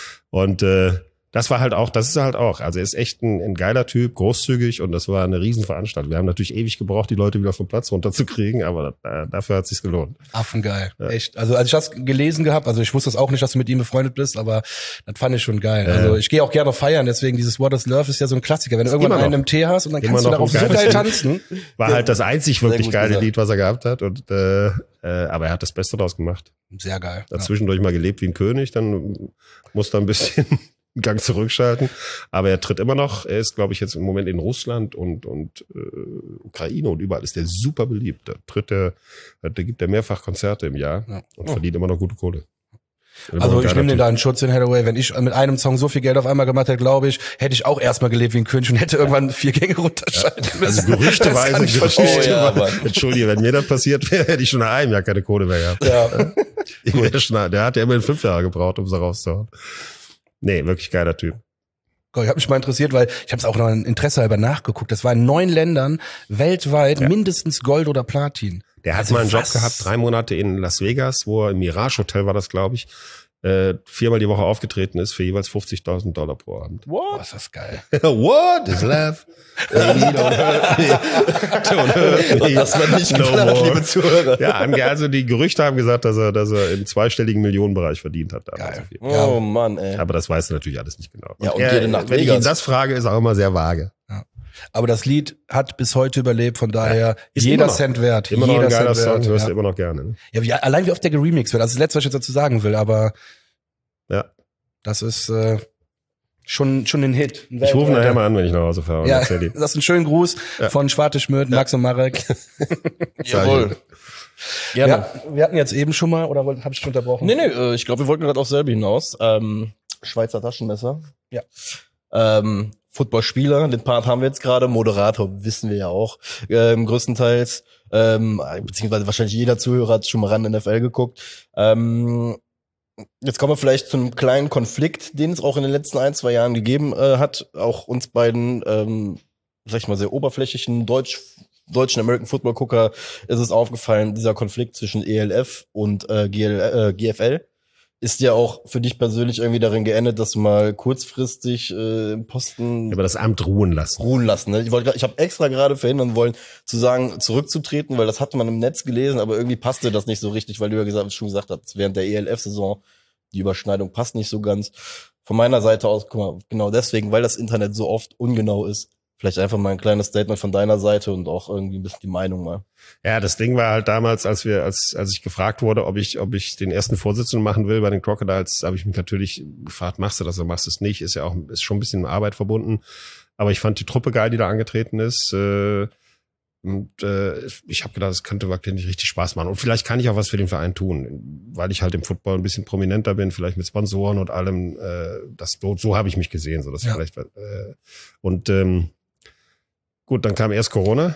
C: Und äh, das war halt auch, das ist halt auch, also er ist echt ein, ein geiler Typ, großzügig und das war eine Riesenveranstaltung. Wir haben natürlich ewig gebraucht, die Leute wieder vom Platz runterzukriegen, aber äh, dafür hat es sich gelohnt.
A: Affengeil. Echt. Also als ich das gelesen gehabt, also ich wusste das auch nicht, dass du mit ihm befreundet bist, aber das fand ich schon geil.
C: Ja.
A: Also ich gehe auch gerne feiern, deswegen dieses What is Love ist ja so ein Klassiker. Wenn du irgendwann
C: immer
A: einen
C: noch.
A: im Tee hast und dann
C: Immer
A: kannst du
C: noch
A: darauf
C: ein
A: so
C: geiles
A: geil
C: Lied.
A: tanzen.
C: War halt das einzig wirklich
B: gut
C: geile
B: gesagt.
C: Lied, was er gehabt hat und äh, äh, aber er hat das Beste draus gemacht.
A: Sehr geil. Ja.
C: Dazwischendurch mal gelebt wie ein König, dann musste er ein bisschen einen Gang zurückschalten. Aber er tritt immer noch. Er ist, glaube ich, jetzt im Moment in Russland und und äh, Ukraine und überall ist der super beliebt. Da tritt er, da gibt er mehrfach Konzerte im Jahr
A: Ja.
C: und verdient immer noch gute Kohle. Immer
A: Also
C: noch ein
A: ich
C: geiler
A: nehme den
C: Typ.
A: da in Schutz in Hathaway. Wenn ich mit einem Song so viel Geld auf einmal gemacht hätte, glaube ich, hätte ich auch erstmal gelebt wie ein König und hätte irgendwann vier Gänge runterschalten müssen.
C: Also gerüchteweise,
A: Das kann ich
C: Gerüchte,
A: verstehen.
B: Oh ja,
C: war-
B: Mann.
C: Entschuldige, wenn mir das passiert wäre, hätte ich schon nach einem Jahr keine Kohle mehr gehabt.
A: Ja.
C: Ich wäre schon, der hat ja immerhin fünf Jahre gebraucht, um es rauszuhauen. Nee, wirklich geiler Typ.
A: Ich habe mich mal interessiert, weil ich habe es auch noch ein Interesse halber nachgeguckt. Das war in neun Ländern weltweit
C: Ja.
A: mindestens Gold oder Platin.
C: Der hat
A: Also
C: mal einen Job
A: was?
C: gehabt, drei Monate in Las Vegas, wo er im Mirage Hotel war das, glaube ich, äh, viermal die Woche aufgetreten ist für jeweils fünfzigtausend Dollar pro Abend.
A: Boah, ist das geil.
C: What is love? Baby, don't hurt me. Don't hurt me.
B: Und das war nicht
C: No
B: geplant,
C: more.
B: liebe Zuhörer.
C: Ja, ange- also die Gerüchte haben gesagt, dass er, dass er im zweistelligen Millionenbereich verdient hat. damals.
A: Geil.
B: Oh Mann, ey.
C: Aber das weißt du natürlich alles nicht genau.
B: Ja, und
C: er,
B: jede Nacht
C: wenn ich
B: Vegas.
C: ihn das frage, ist auch immer sehr vage.
A: Aber das Lied hat bis heute überlebt, von daher
C: Ist
A: jeder
C: immer noch-
A: Cent wert.
C: Immer noch
A: jeder
C: ein geiler
A: Cent
C: Song,
A: wert.
C: hörst
A: Ja.
C: du immer noch gerne. Ne?
A: Ja, wie, allein wie oft der geremixed wird. Also das letzte, was ich jetzt dazu sagen will, aber
C: Ja.
A: das ist äh, schon schon ein Hit. Ein
C: Ich rufe
A: weltweiter.
C: nachher mal an, wenn ich nach Hause fahre. und
A: Ja,
C: erzähl ihm.
A: das ist ein schöner Gruß
C: Ja.
A: von Schwarte Schmidt, Max und Marek.
B: Jawohl.
A: Ja,
B: Gerne.
A: wir hatten jetzt eben schon mal, oder habe ich schon unterbrochen?
B: Nee, nee, äh, ich glaube, wir wollten gerade auf selbe hinaus. Ähm, Schweizer Taschenmesser.
A: Ja.
B: Ähm, Footballspieler, den Part haben wir jetzt gerade. Moderator wissen wir ja auch ähm, größtenteils. Ähm, beziehungsweise wahrscheinlich jeder Zuhörer hat schon mal ran N F L geguckt. Ähm, jetzt kommen wir vielleicht zu einem kleinen Konflikt, den es auch in den letzten ein, zwei Jahren gegeben äh, hat. Auch uns beiden, ähm, sag ich mal, sehr oberflächlichen Deutsch deutschen American Football Gucker ist es aufgefallen, dieser Konflikt zwischen E L F und äh, G L, äh, G F L ist ja auch für dich persönlich irgendwie darin geendet, dass du mal kurzfristig äh, im Posten
C: über das Amt ruhen lassen.
B: Ruhen lassen. Ne? Ich wollte, ich habe extra gerade verhindern wollen, zu sagen, zurückzutreten, weil das hatte man im Netz gelesen, aber irgendwie passte das nicht so richtig, weil du ja gesagt, schon gesagt hast, während der E L F-Saison die Überschneidung passt nicht so ganz. Von meiner Seite aus, guck mal, genau deswegen, weil das Internet so oft ungenau ist, vielleicht einfach mal ein kleines Statement von deiner Seite und auch irgendwie ein bisschen die Meinung mal.
C: Ja, das Ding war halt damals, als wir, als, als ich gefragt wurde, ob ich, ob ich den ersten Vorsitzenden machen will bei den Crocodiles, habe ich mich natürlich gefragt, machst du das oder machst du es nicht? Ist ja auch, ist schon ein bisschen Arbeit verbunden. Aber ich fand die Truppe geil, die da angetreten ist. Äh, und äh, ich habe gedacht, es könnte wirklich richtig Spaß machen. Und vielleicht kann ich auch was für den Verein tun, weil ich halt im Football ein bisschen prominenter bin, vielleicht mit Sponsoren und allem. Äh, das, so so habe ich mich gesehen, so dass
A: Ja.
C: vielleicht. Äh, und ähm, gut, dann kam erst Corona.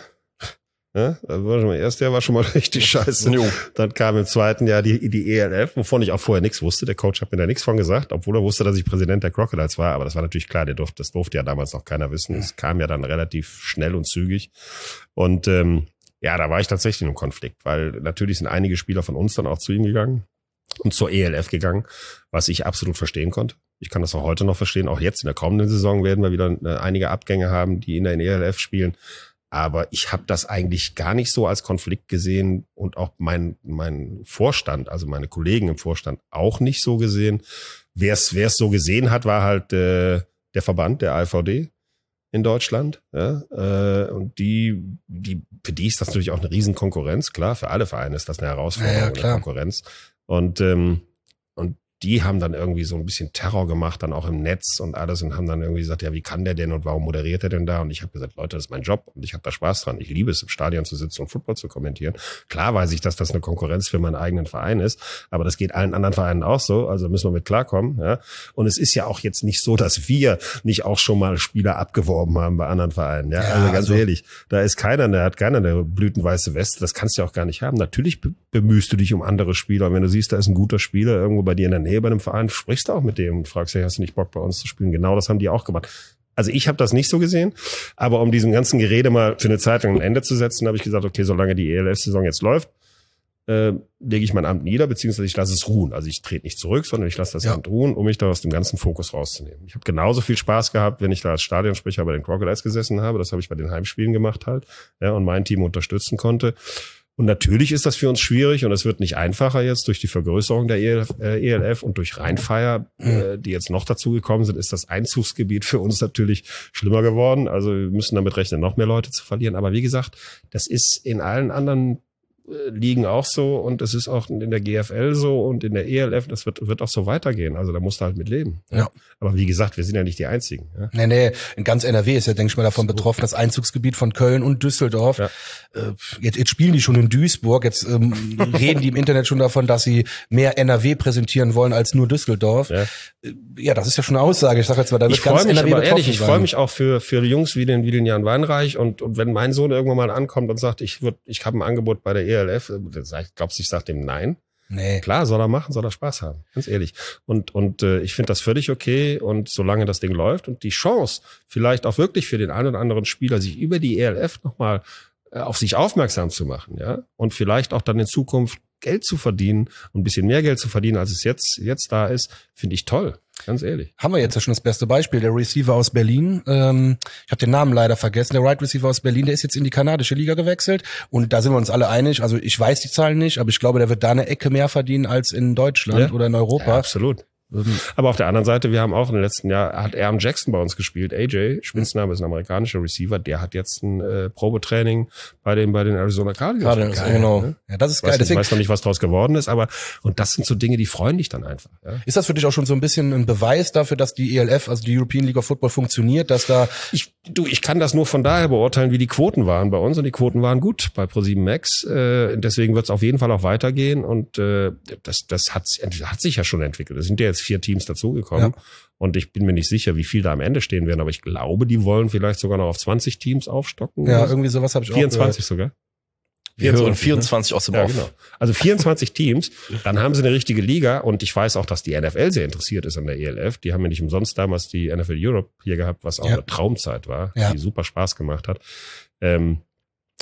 C: Ja, das war schon mal, erst Jahr war schon mal richtig scheiße.
B: Jo.
C: Dann kam im zweiten Jahr die, die E L F, wovon ich auch vorher nichts wusste. Der Coach hat mir da nichts von gesagt, obwohl er wusste, dass ich Präsident der Crocodiles war. Aber das war natürlich klar, der durfte, das durfte ja damals noch keiner wissen. Es kam ja dann relativ schnell und zügig. Und ähm, ja, da war ich tatsächlich in einem Konflikt, weil natürlich sind einige Spieler von uns dann auch zu ihm gegangen und zur E L F gegangen, was ich absolut verstehen konnte. Ich kann das auch heute noch verstehen. Auch jetzt in der kommenden Saison werden wir wieder äh, einige Abgänge haben, die in der E L F spielen. Aber ich habe das eigentlich gar nicht so als Konflikt gesehen und auch mein mein Vorstand, also meine Kollegen im Vorstand auch nicht so gesehen. Wer es wer es so gesehen hat, war halt äh, der Verband, der A F V D in Deutschland. Ja, äh, und die die für die ist das natürlich auch eine Riesenkonkurrenz. Klar, für alle Vereine ist das eine Herausforderung,
A: Ja, ja, klar.
C: eine Konkurrenz. Und ähm, und die haben dann irgendwie so ein bisschen Terror gemacht, dann auch im Netz und alles und haben dann irgendwie gesagt, ja, wie kann der denn und warum moderiert er denn da? Und ich habe gesagt, Leute, das ist mein Job und ich habe da Spaß dran. Ich liebe es, im Stadion zu sitzen und Football zu kommentieren. Klar weiß ich, dass das eine Konkurrenz für meinen eigenen Verein ist, aber das geht allen anderen Vereinen auch so, also müssen wir mit klarkommen. Ja. Und es ist ja auch jetzt nicht so, dass wir nicht auch schon mal Spieler abgeworben haben bei anderen Vereinen. Ja,
A: Ja,
C: also ganz
A: also-
C: ehrlich, da ist keiner, der hat keiner eine blütenweiße Weste, das kannst du ja auch gar nicht haben. Natürlich be- bemühst du dich um andere Spieler und wenn du siehst, da ist ein guter Spieler irgendwo bei dir in der Nähe bei einem Verein, sprichst du auch mit dem und fragst, hey, hast du nicht Bock bei uns zu spielen? Genau das haben die auch gemacht. Also ich habe das nicht so gesehen, aber um diesem ganzen Gerede mal für eine Zeit lang ein Ende zu setzen, habe ich gesagt, okay, solange die E L F-Saison jetzt läuft, äh, lege ich mein Amt nieder, beziehungsweise ich lasse es ruhen. Also ich trete nicht zurück, sondern ich lasse das
A: Ja.
C: Amt ruhen, um mich da aus dem ganzen Fokus rauszunehmen. Ich habe genauso viel Spaß gehabt, wenn ich da als Stadionsprecher bei den Crocodiles gesessen habe. Das habe ich bei den Heimspielen gemacht halt, ja, und mein Team unterstützen konnte. Und natürlich ist das für uns schwierig und es wird nicht einfacher jetzt durch die Vergrößerung der E L F, äh, E L F und durch Rheinfeier, äh, die jetzt noch dazugekommen sind, ist das Einzugsgebiet für uns natürlich schlimmer geworden. Also wir müssen damit rechnen, noch mehr Leute zu verlieren. Aber wie gesagt, das ist in allen anderen äh, Ligen auch so und es ist auch in der G F L so und in der E L F, das wird, wird auch so weitergehen. Also da musst du halt mit leben.
A: Ja.
C: Aber wie gesagt, wir sind ja nicht die Einzigen. Ja.
A: Nee, nee, in ganz N R W ist ja, denke ich mal, davon betroffen, das Einzugsgebiet von Köln und Düsseldorf.
C: Ja.
A: Äh, Jetzt, jetzt spielen die schon in Duisburg, jetzt ähm, reden die im Internet schon davon, dass sie mehr N R W präsentieren wollen als nur Düsseldorf.
C: Ja.
A: Äh, Ja, das ist ja schon eine Aussage. Ich sage jetzt mal, da wird
C: Ich
A: ganz
C: freue mich
A: N R W
C: aber
A: betroffen
C: ehrlich, ich
A: sein.
C: freue mich auch für für Jungs wie den wie den Jan Weinreich und und wenn mein Sohn irgendwann mal ankommt und sagt, ich würd, ich habe ein Angebot bei der E L F, dann sag ich, glaubst du, ich sag dem nein?
A: Nee.
C: Klar, soll er machen, soll er Spaß haben, ganz ehrlich. Und und äh, ich finde das völlig okay und solange das Ding läuft und die Chance vielleicht auch wirklich für den einen oder anderen Spieler sich über die E L F nochmal äh, auf sich aufmerksam zu machen, ja, und vielleicht auch dann in Zukunft Geld zu verdienen und ein bisschen mehr Geld zu verdienen, als es jetzt jetzt da ist, finde ich toll. Ganz ehrlich.
A: Haben wir jetzt ja schon das beste Beispiel. Der Receiver aus Berlin, ähm, ich habe den Namen leider vergessen, der Right Receiver aus Berlin, der ist jetzt in die kanadische Liga gewechselt und da sind wir uns alle einig, also ich weiß die Zahlen nicht, aber ich glaube, der wird da eine Ecke mehr verdienen als in Deutschland
C: Ja.
A: oder in Europa.
C: Ja, absolut.
A: Ähm,
C: Aber auf der anderen Seite, wir haben auch im letzten Jahr, hat Aaron Jackson bei uns gespielt, A J, Spitzname ist ein amerikanischer Receiver, der hat jetzt ein äh, Probetraining bei den bei den Arizona Cardinals.
B: Cardinals,
C: Geil,
B: genau.
C: ne?
A: Ja, das ist
C: Ich
A: geil.
C: weiß, nicht,
A: Deswegen,
C: weiß noch nicht, was draus geworden ist, aber und das sind so Dinge, die freuen dich dann einfach. Ja?
A: ist das für dich auch schon so ein bisschen ein Beweis dafür, dass die E L F, also die European League of Football, funktioniert, dass da
C: Ich, du, ich kann das nur von daher beurteilen, wie die Quoten waren bei uns und die Quoten waren gut bei ProSieben Max. Äh, deswegen wird es auf jeden Fall auch weitergehen und äh, das, das hat, hat sich ja schon entwickelt. Es sind ja jetzt vier Teams dazugekommen
A: Ja.
C: und ich bin mir nicht sicher, wie viel da am Ende stehen werden, aber ich glaube, die wollen vielleicht sogar noch auf zwanzig Teams aufstocken.
A: ja
C: oder so.
A: irgendwie sowas habe ich
C: vierundzwanzig sogar.
B: Wir hören
C: vierundzwanzig,
B: vierundzwanzig aus dem
C: Ja,
B: Off.
C: genau. Also vierundzwanzig Teams, dann haben sie eine richtige Liga und ich weiß auch, dass die N F L sehr interessiert ist an der E L F. Die haben ja nicht umsonst damals die N F L Europe hier gehabt, was auch
A: Ja.
C: eine Traumzeit war,
A: Ja.
C: die super Spaß gemacht hat. Ähm,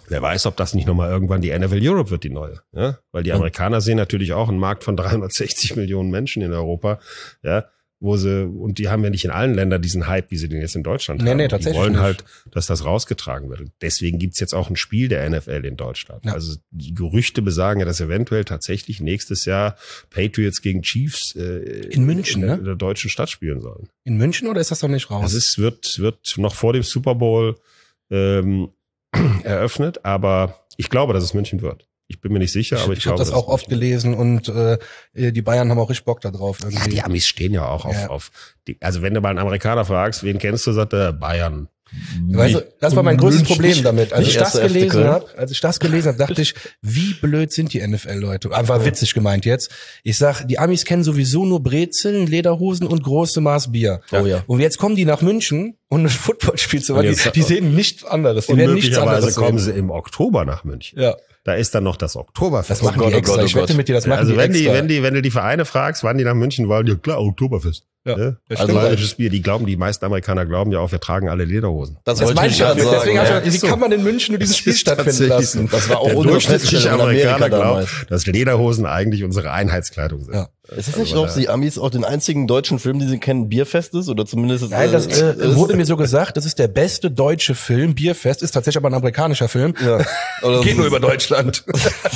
C: Wer weiß, ob das nicht nochmal irgendwann die N F L Europe wird, die neue. Ja? Weil die Amerikaner sehen natürlich auch einen Markt von dreihundertsechzig Millionen Menschen in Europa, ja, wo sie, und die haben ja nicht in allen Ländern diesen Hype, wie sie den jetzt in Deutschland
A: nee,
C: haben.
A: Nee, tatsächlich
C: die wollen
A: nicht.
C: halt, dass das rausgetragen wird. Und deswegen gibt's jetzt auch ein Spiel der N F L in Deutschland. Ja. Also die Gerüchte besagen ja, dass eventuell tatsächlich nächstes Jahr Patriots gegen Chiefs äh,
A: in München,
C: in,
A: ne?
C: in der deutschen Stadt spielen sollen.
A: In München oder ist das noch nicht raus?
C: Das ist, wird, wird noch vor dem Super Bowl ähm, eröffnet, aber ich glaube, dass es München wird. Ich bin mir nicht sicher, aber ich,
A: ich
C: glaube,
A: habe das auch oft gelesen und äh, die Bayern haben auch richtig Bock da drauf irgendwie.
C: Ja, die Amis stehen ja auch auf,
A: ja.
C: auf die, also wenn du mal einen Amerikaner fragst, wen kennst du, sagt er Bayern.
A: Weißt du, das war mein größtes
B: München,
A: Problem
B: nicht,
A: damit. Als
B: nicht
A: ich das
B: erster F C
A: gelesen
B: Köln.
A: habe, als ich das gelesen habe, dachte ich, wie blöd sind die N F L-Leute? Einfach witzig gemeint jetzt. Ich sag, die Amis kennen sowieso nur Brezeln, Lederhosen und große Maß Bier.
B: Oh ja.
A: Und jetzt kommen die nach München und ein Footballspiel zu machen. Die, die sehen nichts anderes. Die
C: Und
A: werden nichts anderes
C: möglicherweise kommen
A: sehen.
C: sie im Oktober nach München.
A: Ja.
C: Da ist dann noch das Oktoberfest.
A: Das machen
B: Gott,
A: die
B: oh
A: extra.
B: Gott, oh
A: Ich wette
B: Gott.
A: mit dir, das machen
C: also
A: die
C: wenn die,
A: extra.
C: wenn die, wenn du die Vereine fragst, wann die nach München wollen, ja klar, Oktoberfest.
A: Ja,
C: Ne?
A: das
C: Also
A: stimmt.
C: bayerisches Bier, die glauben, die meisten Amerikaner glauben ja auch, wir tragen alle Lederhosen.
B: Das,
A: Das
B: wollte
A: meine
B: ich
A: ich ja.
B: gerade sagen.
A: Deswegen hab ich
B: ja.
A: gedacht, wie kann man in München nur dieses Spiel
C: ist
A: stattfinden
C: tatsächlich
A: lassen?
B: Das war auch
C: Der
B: unsere
C: durchschnittliche
B: Feststellung in Amerika
C: Amerikaner
B: damals.
C: glaubt, dass Lederhosen eigentlich unsere Einheitskleidung sind.
A: Ja.
B: Ist es nicht auch, die Amis auch den einzigen deutschen Film, die sie kennen, Bierfest ist? Oder zumindest
A: Nein, das
B: äh,
A: äh, wurde mir so gesagt, das ist der beste deutsche Film, Bierfest, ist tatsächlich aber ein amerikanischer Film.
B: ja. Oder
A: Geht nur über Deutschland.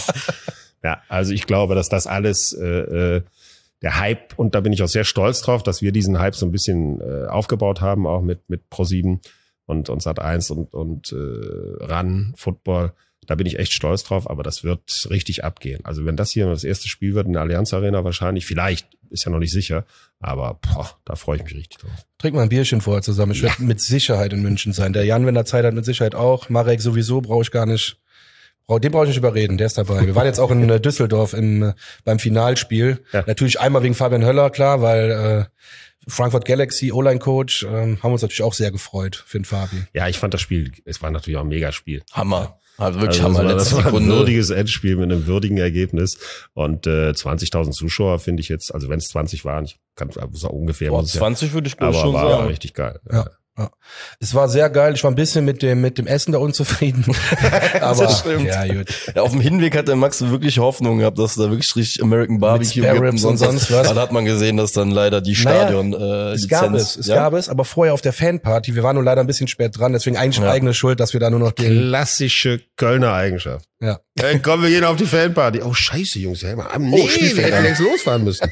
C: Ja, also ich glaube, dass das alles äh, äh, der Hype, und da bin ich auch sehr stolz drauf, dass wir diesen Hype so ein bisschen äh, aufgebaut haben, auch mit mit ProSieben und und Sat eins und und äh, RAN Football. Da bin ich echt stolz drauf, aber das wird richtig abgehen. Also wenn das hier das erste Spiel wird in der Allianz Arena wahrscheinlich, vielleicht, ist ja noch nicht sicher, aber boah, da freue ich mich richtig drauf.
A: Trink mal ein Bierchen vorher zusammen. Ich werde mit Sicherheit in München sein. Der Jan, wenn er Zeit hat, mit Sicherheit auch. Marek sowieso, brauche ich gar nicht. Brauch- Den brauche ich nicht überreden, der ist dabei. Wir waren jetzt auch in äh, Düsseldorf im, äh, beim Finalspiel.
C: Ja.
A: Natürlich einmal wegen Fabian Höller, klar, weil äh, Frankfurt Galaxy, O-Line-Coach, ähm, haben uns natürlich auch sehr gefreut für den Fabi.
C: Ja, ich fand das Spiel, es war natürlich auch ein Megaspiel.
B: Hammer. Also wirklich
C: Also das
B: Hammer.
C: war,
B: Letzte
C: das war ein
B: Sekunde.
C: würdiges Endspiel mit einem würdigen Ergebnis. Und äh, zwanzigtausend Zuschauer finde ich jetzt, also wenn es zwanzig waren, ich kann so ungefähr,
B: Boah,
C: muss es ja,
B: zwanzig würde ich glaub ich,
C: aber
B: schon
C: war
B: sagen.
C: richtig geil.
A: Ja. Ja. Es war sehr geil. Ich war ein bisschen mit dem mit dem Essen da unzufrieden. Aber
B: Das stimmt.
A: ja, gut.
B: Ja, auf dem Hinweg hat der Max wirklich Hoffnung gehabt, dass da wirklich richtig American Barbecue
A: Spare
B: gibt
A: Ribs und sonst was.
B: Dann hat man gesehen, dass dann leider die Stadion äh,
A: Es gab
B: Lizenz,
A: es, es
B: ja?
A: gab es, aber vorher auf der Fanparty. Wir waren nur leider ein bisschen spät dran, deswegen eigentlich
B: Ja.
A: eigene Schuld, dass wir da nur noch den.
C: Klassische Kölner Eigenschaft.
A: Ja.
C: Dann kommen wir gehen auf die Fanparty. Oh scheiße, Jungs, ja, oh, nee,
A: Oh,
C: wir
A: Spielfehler.
C: hätten längst losfahren müssen.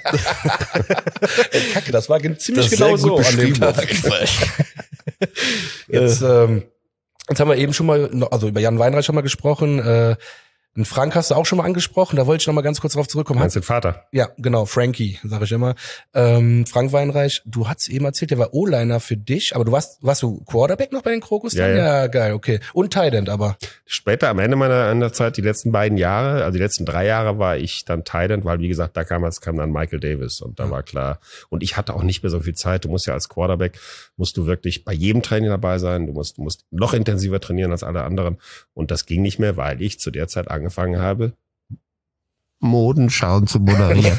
A: Kacke, das war ziemlich
B: Das ist
A: genau
B: sehr gut
A: so an dem
B: beschrieben auf
A: Tag.
B: jeden Fall.
A: Jetzt, ähm, jetzt haben wir eben schon mal, noch- also über Jan Weinreich schon mal gesprochen. Äh, den Frank hast du auch schon mal angesprochen. Da wollte ich noch mal ganz kurz drauf zurückkommen.
C: Meinst du den Vater?
A: Ja, genau, Frankie, sage ich immer. Ähm, Frank Weinreich, du hast eben erzählt, der war O-Liner für dich, aber du warst, warst du Quarterback noch bei den Krokus?
C: Ja,
A: dann?
C: ja.
A: ja, geil, okay. Und Tight End aber.
C: Später, am Ende meiner, meiner Zeit, die letzten beiden Jahre, also die letzten drei Jahre war ich dann Tight End, weil wie gesagt, da kam, als kam dann Michael Davis und da war klar. Und ich hatte auch nicht mehr so viel Zeit. Du musst ja als Quarterback, musst du wirklich bei jedem Training dabei sein. Du musst, du musst noch intensiver trainieren als alle anderen. Und das ging nicht mehr, weil ich zu der Zeit angefangen habe, Modenschauen zu moderieren.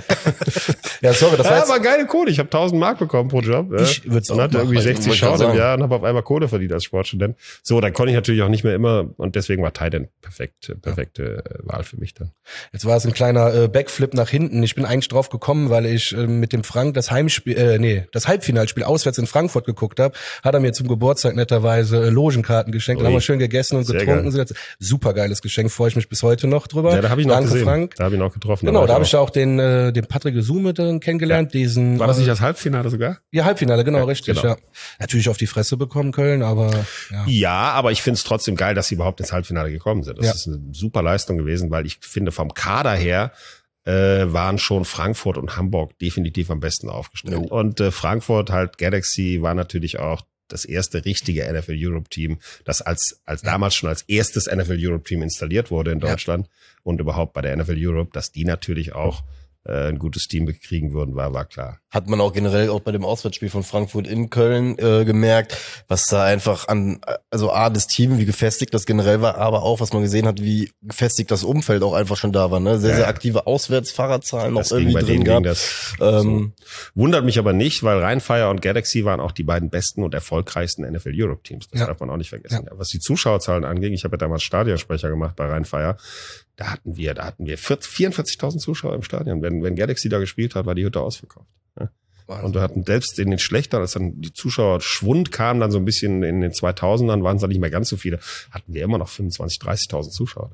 A: Ja, sorry, das war
C: Ja,
A: jetzt,
C: aber geile Kohle. Ich habe tausend Mark bekommen pro Job. Ja.
A: Ich würd's
C: und
A: auch
C: hatte
A: machen.
C: irgendwie
B: Ich
C: sechzig
B: wollte gerade
C: Schauen im
B: sagen.
C: Jahr und habe auf einmal Kohle verdient als Sportstudent. So, dann konnte ich natürlich auch nicht mehr immer und deswegen war Tight End perfekt, perfekte äh, Wahl für mich dann.
A: jetzt war es ein kleiner äh, Backflip nach hinten. Ich bin eigentlich drauf gekommen, weil ich äh, mit dem Frank das Heimspiel, äh, nee, das Halbfinalspiel auswärts in Frankfurt geguckt habe. Hat er mir zum Geburtstag netterweise äh, Logenkarten geschenkt. Dann
C: Ui.
A: haben wir schön gegessen und
C: Sehr
A: getrunken.
C: geil.
A: Super geiles Geschenk, freue ich mich bis heute noch drüber.
C: Ja, da habe ich noch
A: Danke,
C: gesehen.
A: Frank.
C: Da habe ich noch getroffen.
A: Genau,
C: war
A: da habe
C: auch.
A: ich ja auch den, äh, den Patrick Gesume dann kennengelernt, diesen.
C: War das nicht
A: äh,
C: das Halbfinale sogar?
A: Ja, Halbfinale, genau,
C: Ja,
A: richtig,
C: genau.
A: ja. Natürlich auf die Fresse bekommen, Köln, aber ja.
C: Ja, aber ich finde es trotzdem geil, dass sie überhaupt ins Halbfinale gekommen sind. Das
A: Ja.
C: ist eine super Leistung gewesen, weil ich finde, vom Kader her äh, waren schon Frankfurt und Hamburg definitiv am besten aufgestellt.
B: Jo.
C: Und äh, Frankfurt halt Galaxy war natürlich auch das erste richtige N F L Europe Team, das als als damals schon als erstes N F L Europe Team installiert wurde in Deutschland und überhaupt bei der N F L Europe, dass die natürlich auch äh, ein gutes Team bekriegen würden, war war klar.
B: hat man auch generell auch bei dem Auswärtsspiel von Frankfurt in Köln äh, gemerkt, was da einfach an, also A, das Team, wie gefestigt das generell war, aber auch, was man gesehen hat, wie gefestigt das Umfeld auch einfach schon da war. Ne? Sehr, ja. sehr aktive Auswärtsfahrerzahlen noch irgendwie drin gehabt.
C: Das ähm, so. Wundert mich aber nicht, weil Rheinfire und Galaxy waren auch die beiden besten und erfolgreichsten N F L Europe Teams. Das ja. darf man auch nicht vergessen. Ja. Was die Zuschauerzahlen anging, ich habe ja damals Stadionsprecher gemacht bei Rheinfire, da hatten wir, da hatten wir vierundvierzigtausend Zuschauer im Stadion. Wenn, wenn Galaxy da gespielt hat, war die Hütte ausverkauft. Ja. Und wir hatten selbst in den schlechteren, als dann die Zuschauerschwund kam, dann so ein bisschen in den zweitausendern, waren es dann nicht mehr ganz so viele, hatten wir immer noch fünfundzwanzigtausend, dreißigtausend Zuschauer.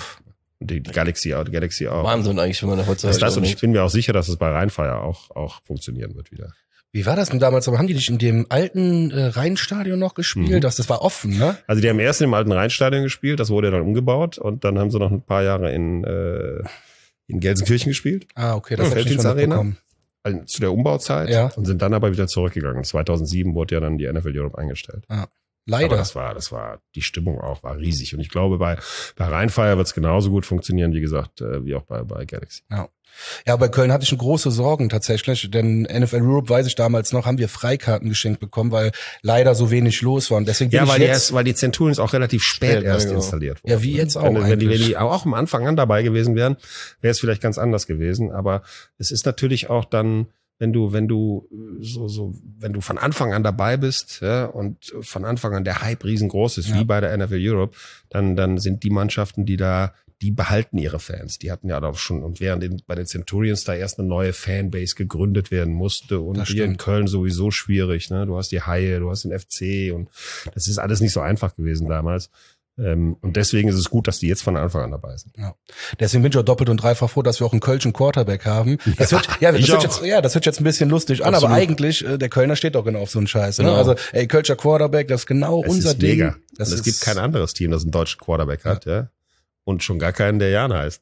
C: Und die, die Galaxy auch, die Galaxy auch.
B: Wahnsinn eigentlich, wenn man da heutzutage.
C: Das, das und ich bin mir auch sicher, dass es bei Rheinfire auch, auch funktionieren wird wieder.
A: Wie war das denn damals? Aber haben die nicht in dem alten äh, Rheinstadion noch gespielt? Mhm. Das, das war offen, ne?
C: Also die haben erst im alten Rheinstadion gespielt, das wurde dann umgebaut und dann haben sie noch ein paar Jahre in, äh, in Gelsenkirchen gespielt.
A: Ah, okay, das ja, habe ich schon mitbekommen.
C: Zu der Umbauzeit
A: ja.
C: und sind dann aber wieder zurückgegangen. zweitausendsieben wurde ja dann die N F L Europe eingestellt.
A: Ah, leider.
C: Aber das war, das war, die Stimmung auch war riesig. Und ich glaube, bei, bei Rheinfire wird es genauso gut funktionieren, wie gesagt, äh, wie auch bei, bei Galaxy.
A: Ja. Ja, bei Köln hatte ich schon große Sorgen tatsächlich, denn N F L Europe, weiß ich damals noch, haben wir Freikarten geschenkt bekommen, weil leider so wenig los war. Und deswegen bin
C: ja, weil
A: ich
C: die
A: jetzt,
C: erst, weil die Centurions auch relativ spät, spät erst genau. installiert wurden.
A: Ja, wie jetzt auch
C: wenn,
A: eigentlich.
C: Wenn die, wenn die auch am Anfang an dabei gewesen wären, wäre es vielleicht ganz anders gewesen. Aber es ist natürlich auch dann, wenn du, wenn du so, so, wenn du von Anfang an dabei bist, ja, und von Anfang an der Hype riesengroß ist, ja. wie bei der N F L Europe, dann, dann sind die Mannschaften, die da, die behalten ihre Fans. Die hatten ja auch schon, und während den, bei den Centurions da erst eine neue Fanbase gegründet werden musste und hier in Köln sowieso schwierig, ne? Du hast die Haie, du hast den F C und das ist alles nicht so einfach gewesen damals. Ähm, und deswegen ist es gut, dass die jetzt von Anfang an dabei sind.
A: Ja. Deswegen bin ich auch doppelt und dreifach froh, dass wir auch einen Kölschen Quarterback haben. Das ja, wird, ja, das wird jetzt, ja, das wird jetzt ein bisschen lustig an, Absolut. aber eigentlich, äh, der Kölner steht doch genau auf so einen Scheiß. Genau. Ne? Also, ey, Kölscher Quarterback, das ist genau
C: es
A: unser
C: ist
A: Ding.
C: Mega.
A: Das
C: es
A: ist,
C: gibt kein anderes Team, das einen deutschen Quarterback hat, ja. ja. Und schon gar keinen, der Jan heißt.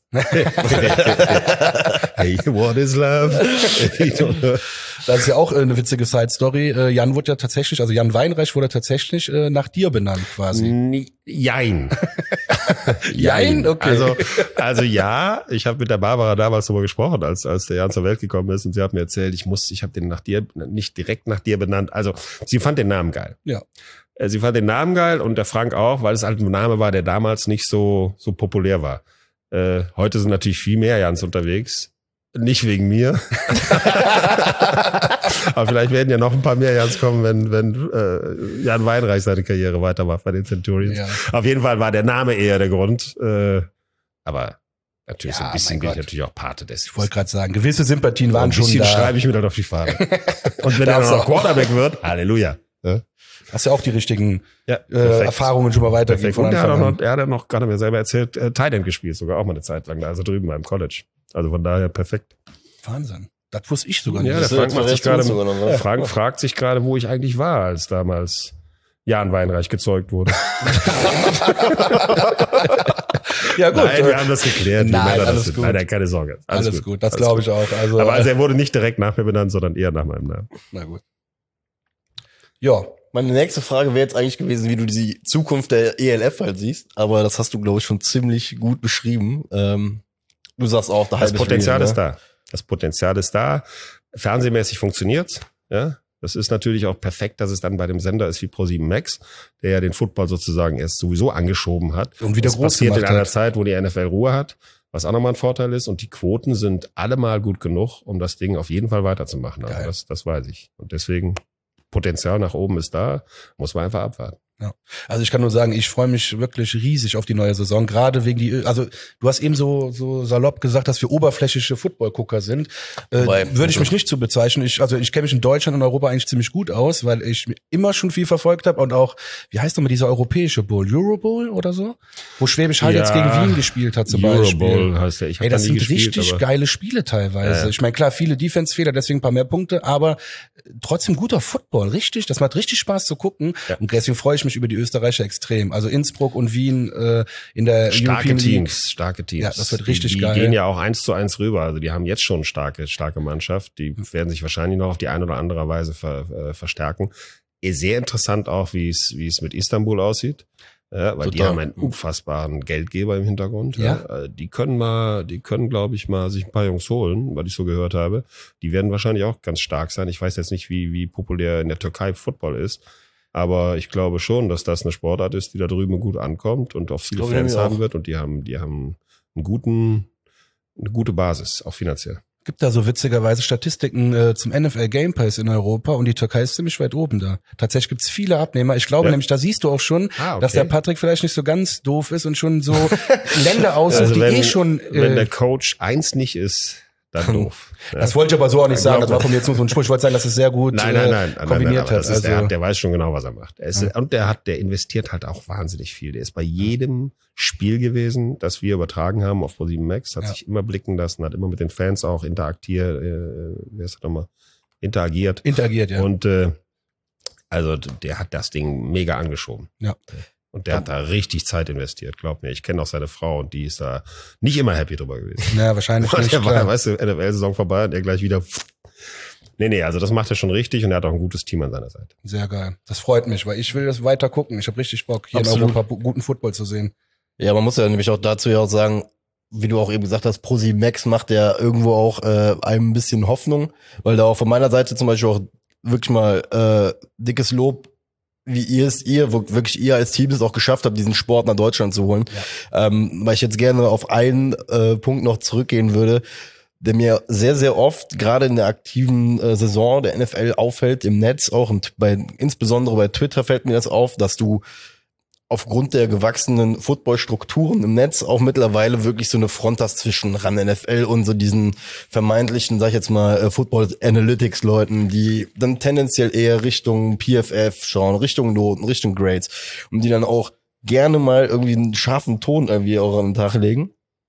C: Hey, what is love?
A: Das ist ja auch eine witzige Side-Story. Jan wurde ja tatsächlich, also Jan Weinreich wurde tatsächlich nach dir benannt quasi.
C: Jein.
A: Jein? Okay.
C: Also, also ja, ich habe mit der Barbara damals darüber gesprochen, als als der Jan zur Welt gekommen ist und sie hat mir erzählt, ich muss, ich habe den nach dir, nicht direkt nach dir benannt. Also sie fand den Namen geil.
A: Ja.
C: Sie fand den Namen geil und der Frank auch, weil es halt ein Name war, der damals nicht so so populär war. Äh, heute sind natürlich viel mehr Jans unterwegs. Nicht wegen mir. Aber vielleicht werden ja noch ein paar mehr Jans kommen, wenn wenn äh, Jan Weinreich seine Karriere weitermacht bei den Centurions. Ja. Auf jeden Fall war der Name eher der Grund. Äh, aber natürlich ja, so ein bisschen bin ich natürlich auch Pate des.
A: Ich wollte gerade sagen, gewisse Sympathien waren schon da. Ein bisschen
C: schreibe ich mir dann auf die Fahne. Und wenn er dann noch Quarterback wird, Halleluja. Ja?
A: Hast ja auch die richtigen ja, äh, Erfahrungen schon mal weitergegeben.
C: Und er hat, noch, er hat noch, gerade mir selber erzählt, äh, Tight End gespielt, sogar auch mal eine Zeit lang, da also drüben beim College. Also von daher perfekt.
A: Wahnsinn. Das wusste ich sogar nicht.
C: Ja, der Frank, macht sich grade, ja. Frank fragt sich gerade, wo ich eigentlich war, als damals Jan Weinreich gezeugt wurde.
A: Ja gut.
C: Nein, wir haben das geklärt.
A: Nein, alles gut.
C: Nein, keine Sorge.
A: Alles, alles gut. gut, das glaube ich auch. Also,
C: aber also er wurde nicht direkt nach mir benannt, sondern eher nach meinem Namen.
A: Na gut. Ja.
B: Meine nächste Frage wäre jetzt eigentlich gewesen, wie du die Zukunft der E L F halt siehst, aber das hast du, glaube ich, schon ziemlich gut beschrieben. Ähm, du sagst auch, da
C: das Potenzial Spiel, ist ne? da. Das Potenzial ist da. Fernsehmäßig funktioniert's. Ja, das ist natürlich auch perfekt, dass es dann bei dem Sender ist wie ProSieben Max, der ja den Football sozusagen erst sowieso angeschoben hat.
A: Und wieder
C: das
A: groß
C: passiert in einer
A: hat.
C: Zeit, wo die N F L Ruhe hat, was auch nochmal ein Vorteil ist. Und die Quoten sind allemal gut genug, um das Ding auf jeden Fall weiterzumachen. Also das, das weiß ich. Und deswegen Potenzial nach oben ist da, muss man einfach abwarten.
A: Ja. Also ich kann nur sagen, ich freue mich wirklich riesig auf die neue Saison, gerade wegen die, also du hast eben so so salopp gesagt, dass wir oberflächliche Football-Gucker sind. Äh, würde ich mich nicht zu bezeichnen. Ich, also ich kenne mich in Deutschland und Europa eigentlich ziemlich gut aus, weil ich immer schon viel verfolgt habe und auch, wie heißt nochmal dieser europäische Bowl, Euro Bowl oder so? Wo Schwäbisch Hall ja, jetzt gegen Wien gespielt hat zum
C: Euro
A: Beispiel.
C: Bowl heißt der. Ich hab
A: Ey, das
C: da nie
A: sind
C: gespielt,
A: richtig geile Spiele teilweise. Ja, ja. Ich meine, klar, viele Defense-Fehler, deswegen ein paar mehr Punkte, aber trotzdem guter Football, richtig. Das macht richtig Spaß zu gucken ja. und deswegen freue ich mich über die Österreicher extrem. Also Innsbruck und Wien äh, in der
C: starke
A: European
C: Teams,
A: League.
C: starke Teams.
A: Ja, das wird richtig
C: die, die
A: geil.
C: Die gehen ja auch eins zu eins rüber. Also die haben jetzt schon starke, starke Mannschaft. Die werden sich wahrscheinlich noch auf die eine oder andere Weise ver, äh, verstärken. Sehr interessant auch, wie es, wie es mit Istanbul aussieht. Ja, weil
B: Total.
C: die haben einen unfassbaren Geldgeber im Hintergrund.
A: Ja.
C: Ja. Die können mal, die können, glaube ich, mal sich ein paar Jungs holen, weil ich so gehört habe. Die werden wahrscheinlich auch ganz stark sein. Ich weiß jetzt nicht, wie, wie populär in der Türkei Football ist. Aber ich glaube schon, dass das eine Sportart ist, die da drüben gut ankommt und auch viele
B: Glaube
C: Fans
B: ich auch.
C: haben wird. Und die haben, die haben einen guten, eine gute Basis, auch finanziell.
A: Gibt da so witzigerweise Statistiken äh, zum N F L Game Pass in Europa und die Türkei ist ziemlich weit oben da. Tatsächlich gibt's viele Abnehmer. Ich glaube
C: Ja.
A: nämlich, da siehst du auch schon,
C: Ah, okay.
A: dass der Patrick vielleicht nicht so ganz doof ist und schon so Länder aussucht,
C: Also
A: die
C: wenn,
A: eh schon...
C: wenn
A: Äh,
C: der Coach eins nicht ist, dann doof. Ja.
A: das wollte ich aber so auch nicht sagen. Das
C: glaub-
A: war von mir jetzt nur so ein Spruch. Ich wollte sagen, dass es sehr gut
C: Nein, nein, nein,
A: äh,
C: nein,
A: kombiniert
C: nein, nein,
A: hat.
C: das ist, der,
A: Also,
C: hat. Der weiß schon genau, was er macht. Er ist,
A: Ja.
C: Und der hat, der investiert halt auch wahnsinnig viel. Der ist bei jedem Spiel gewesen, das wir übertragen haben auf ProSieben Max, hat
A: Ja.
C: sich immer blicken lassen, hat immer mit den Fans auch interagiert, äh, wer ist das nochmal? Interagiert.
A: interagiert, ja.
C: Und äh, also der hat das Ding mega angeschoben.
A: Ja.
C: Und der hat da richtig Zeit investiert, glaub mir. Ich kenne auch seine Frau und die ist da nicht immer happy drüber gewesen.
A: ja, wahrscheinlich
C: Und
A: nicht.
C: der war,
A: Klar.
C: weißt du, N F L-Saison vorbei und er gleich wieder. Nee, nee, also das macht er schon richtig und er hat auch ein gutes Team an seiner Seite.
A: Sehr geil. Das freut mich, weil ich will das weiter gucken. Ich habe richtig Bock, hier
B: Absolut.
A: in Europa bu- guten Football zu sehen.
B: Ja, man muss ja nämlich auch dazu ja auch sagen, wie du auch eben gesagt hast, ProSieben Max macht ja irgendwo auch äh, einem ein bisschen Hoffnung, weil da auch von meiner Seite zum Beispiel auch wirklich mal äh, dickes Lob, wie ihr es, ihr, wo wirklich ihr als Team es auch geschafft habt, diesen Sport nach Deutschland zu holen. Ja. Ähm, weil ich jetzt gerne auf einen äh, Punkt noch zurückgehen würde, der mir sehr, sehr oft, gerade in der aktiven äh, Saison der N F L auffällt, im Netz, auch und bei, insbesondere bei Twitter fällt mir das auf, dass du aufgrund der gewachsenen Football-Strukturen im Netz auch mittlerweile wirklich so eine Front hast zwischen ran N F L und so diesen vermeintlichen, sag ich jetzt mal, äh, Football-Analytics-Leuten, die dann tendenziell eher Richtung P F F schauen, Richtung Noten, Richtung Grades und die dann auch gerne mal irgendwie einen scharfen Ton irgendwie auch an den Tag legen.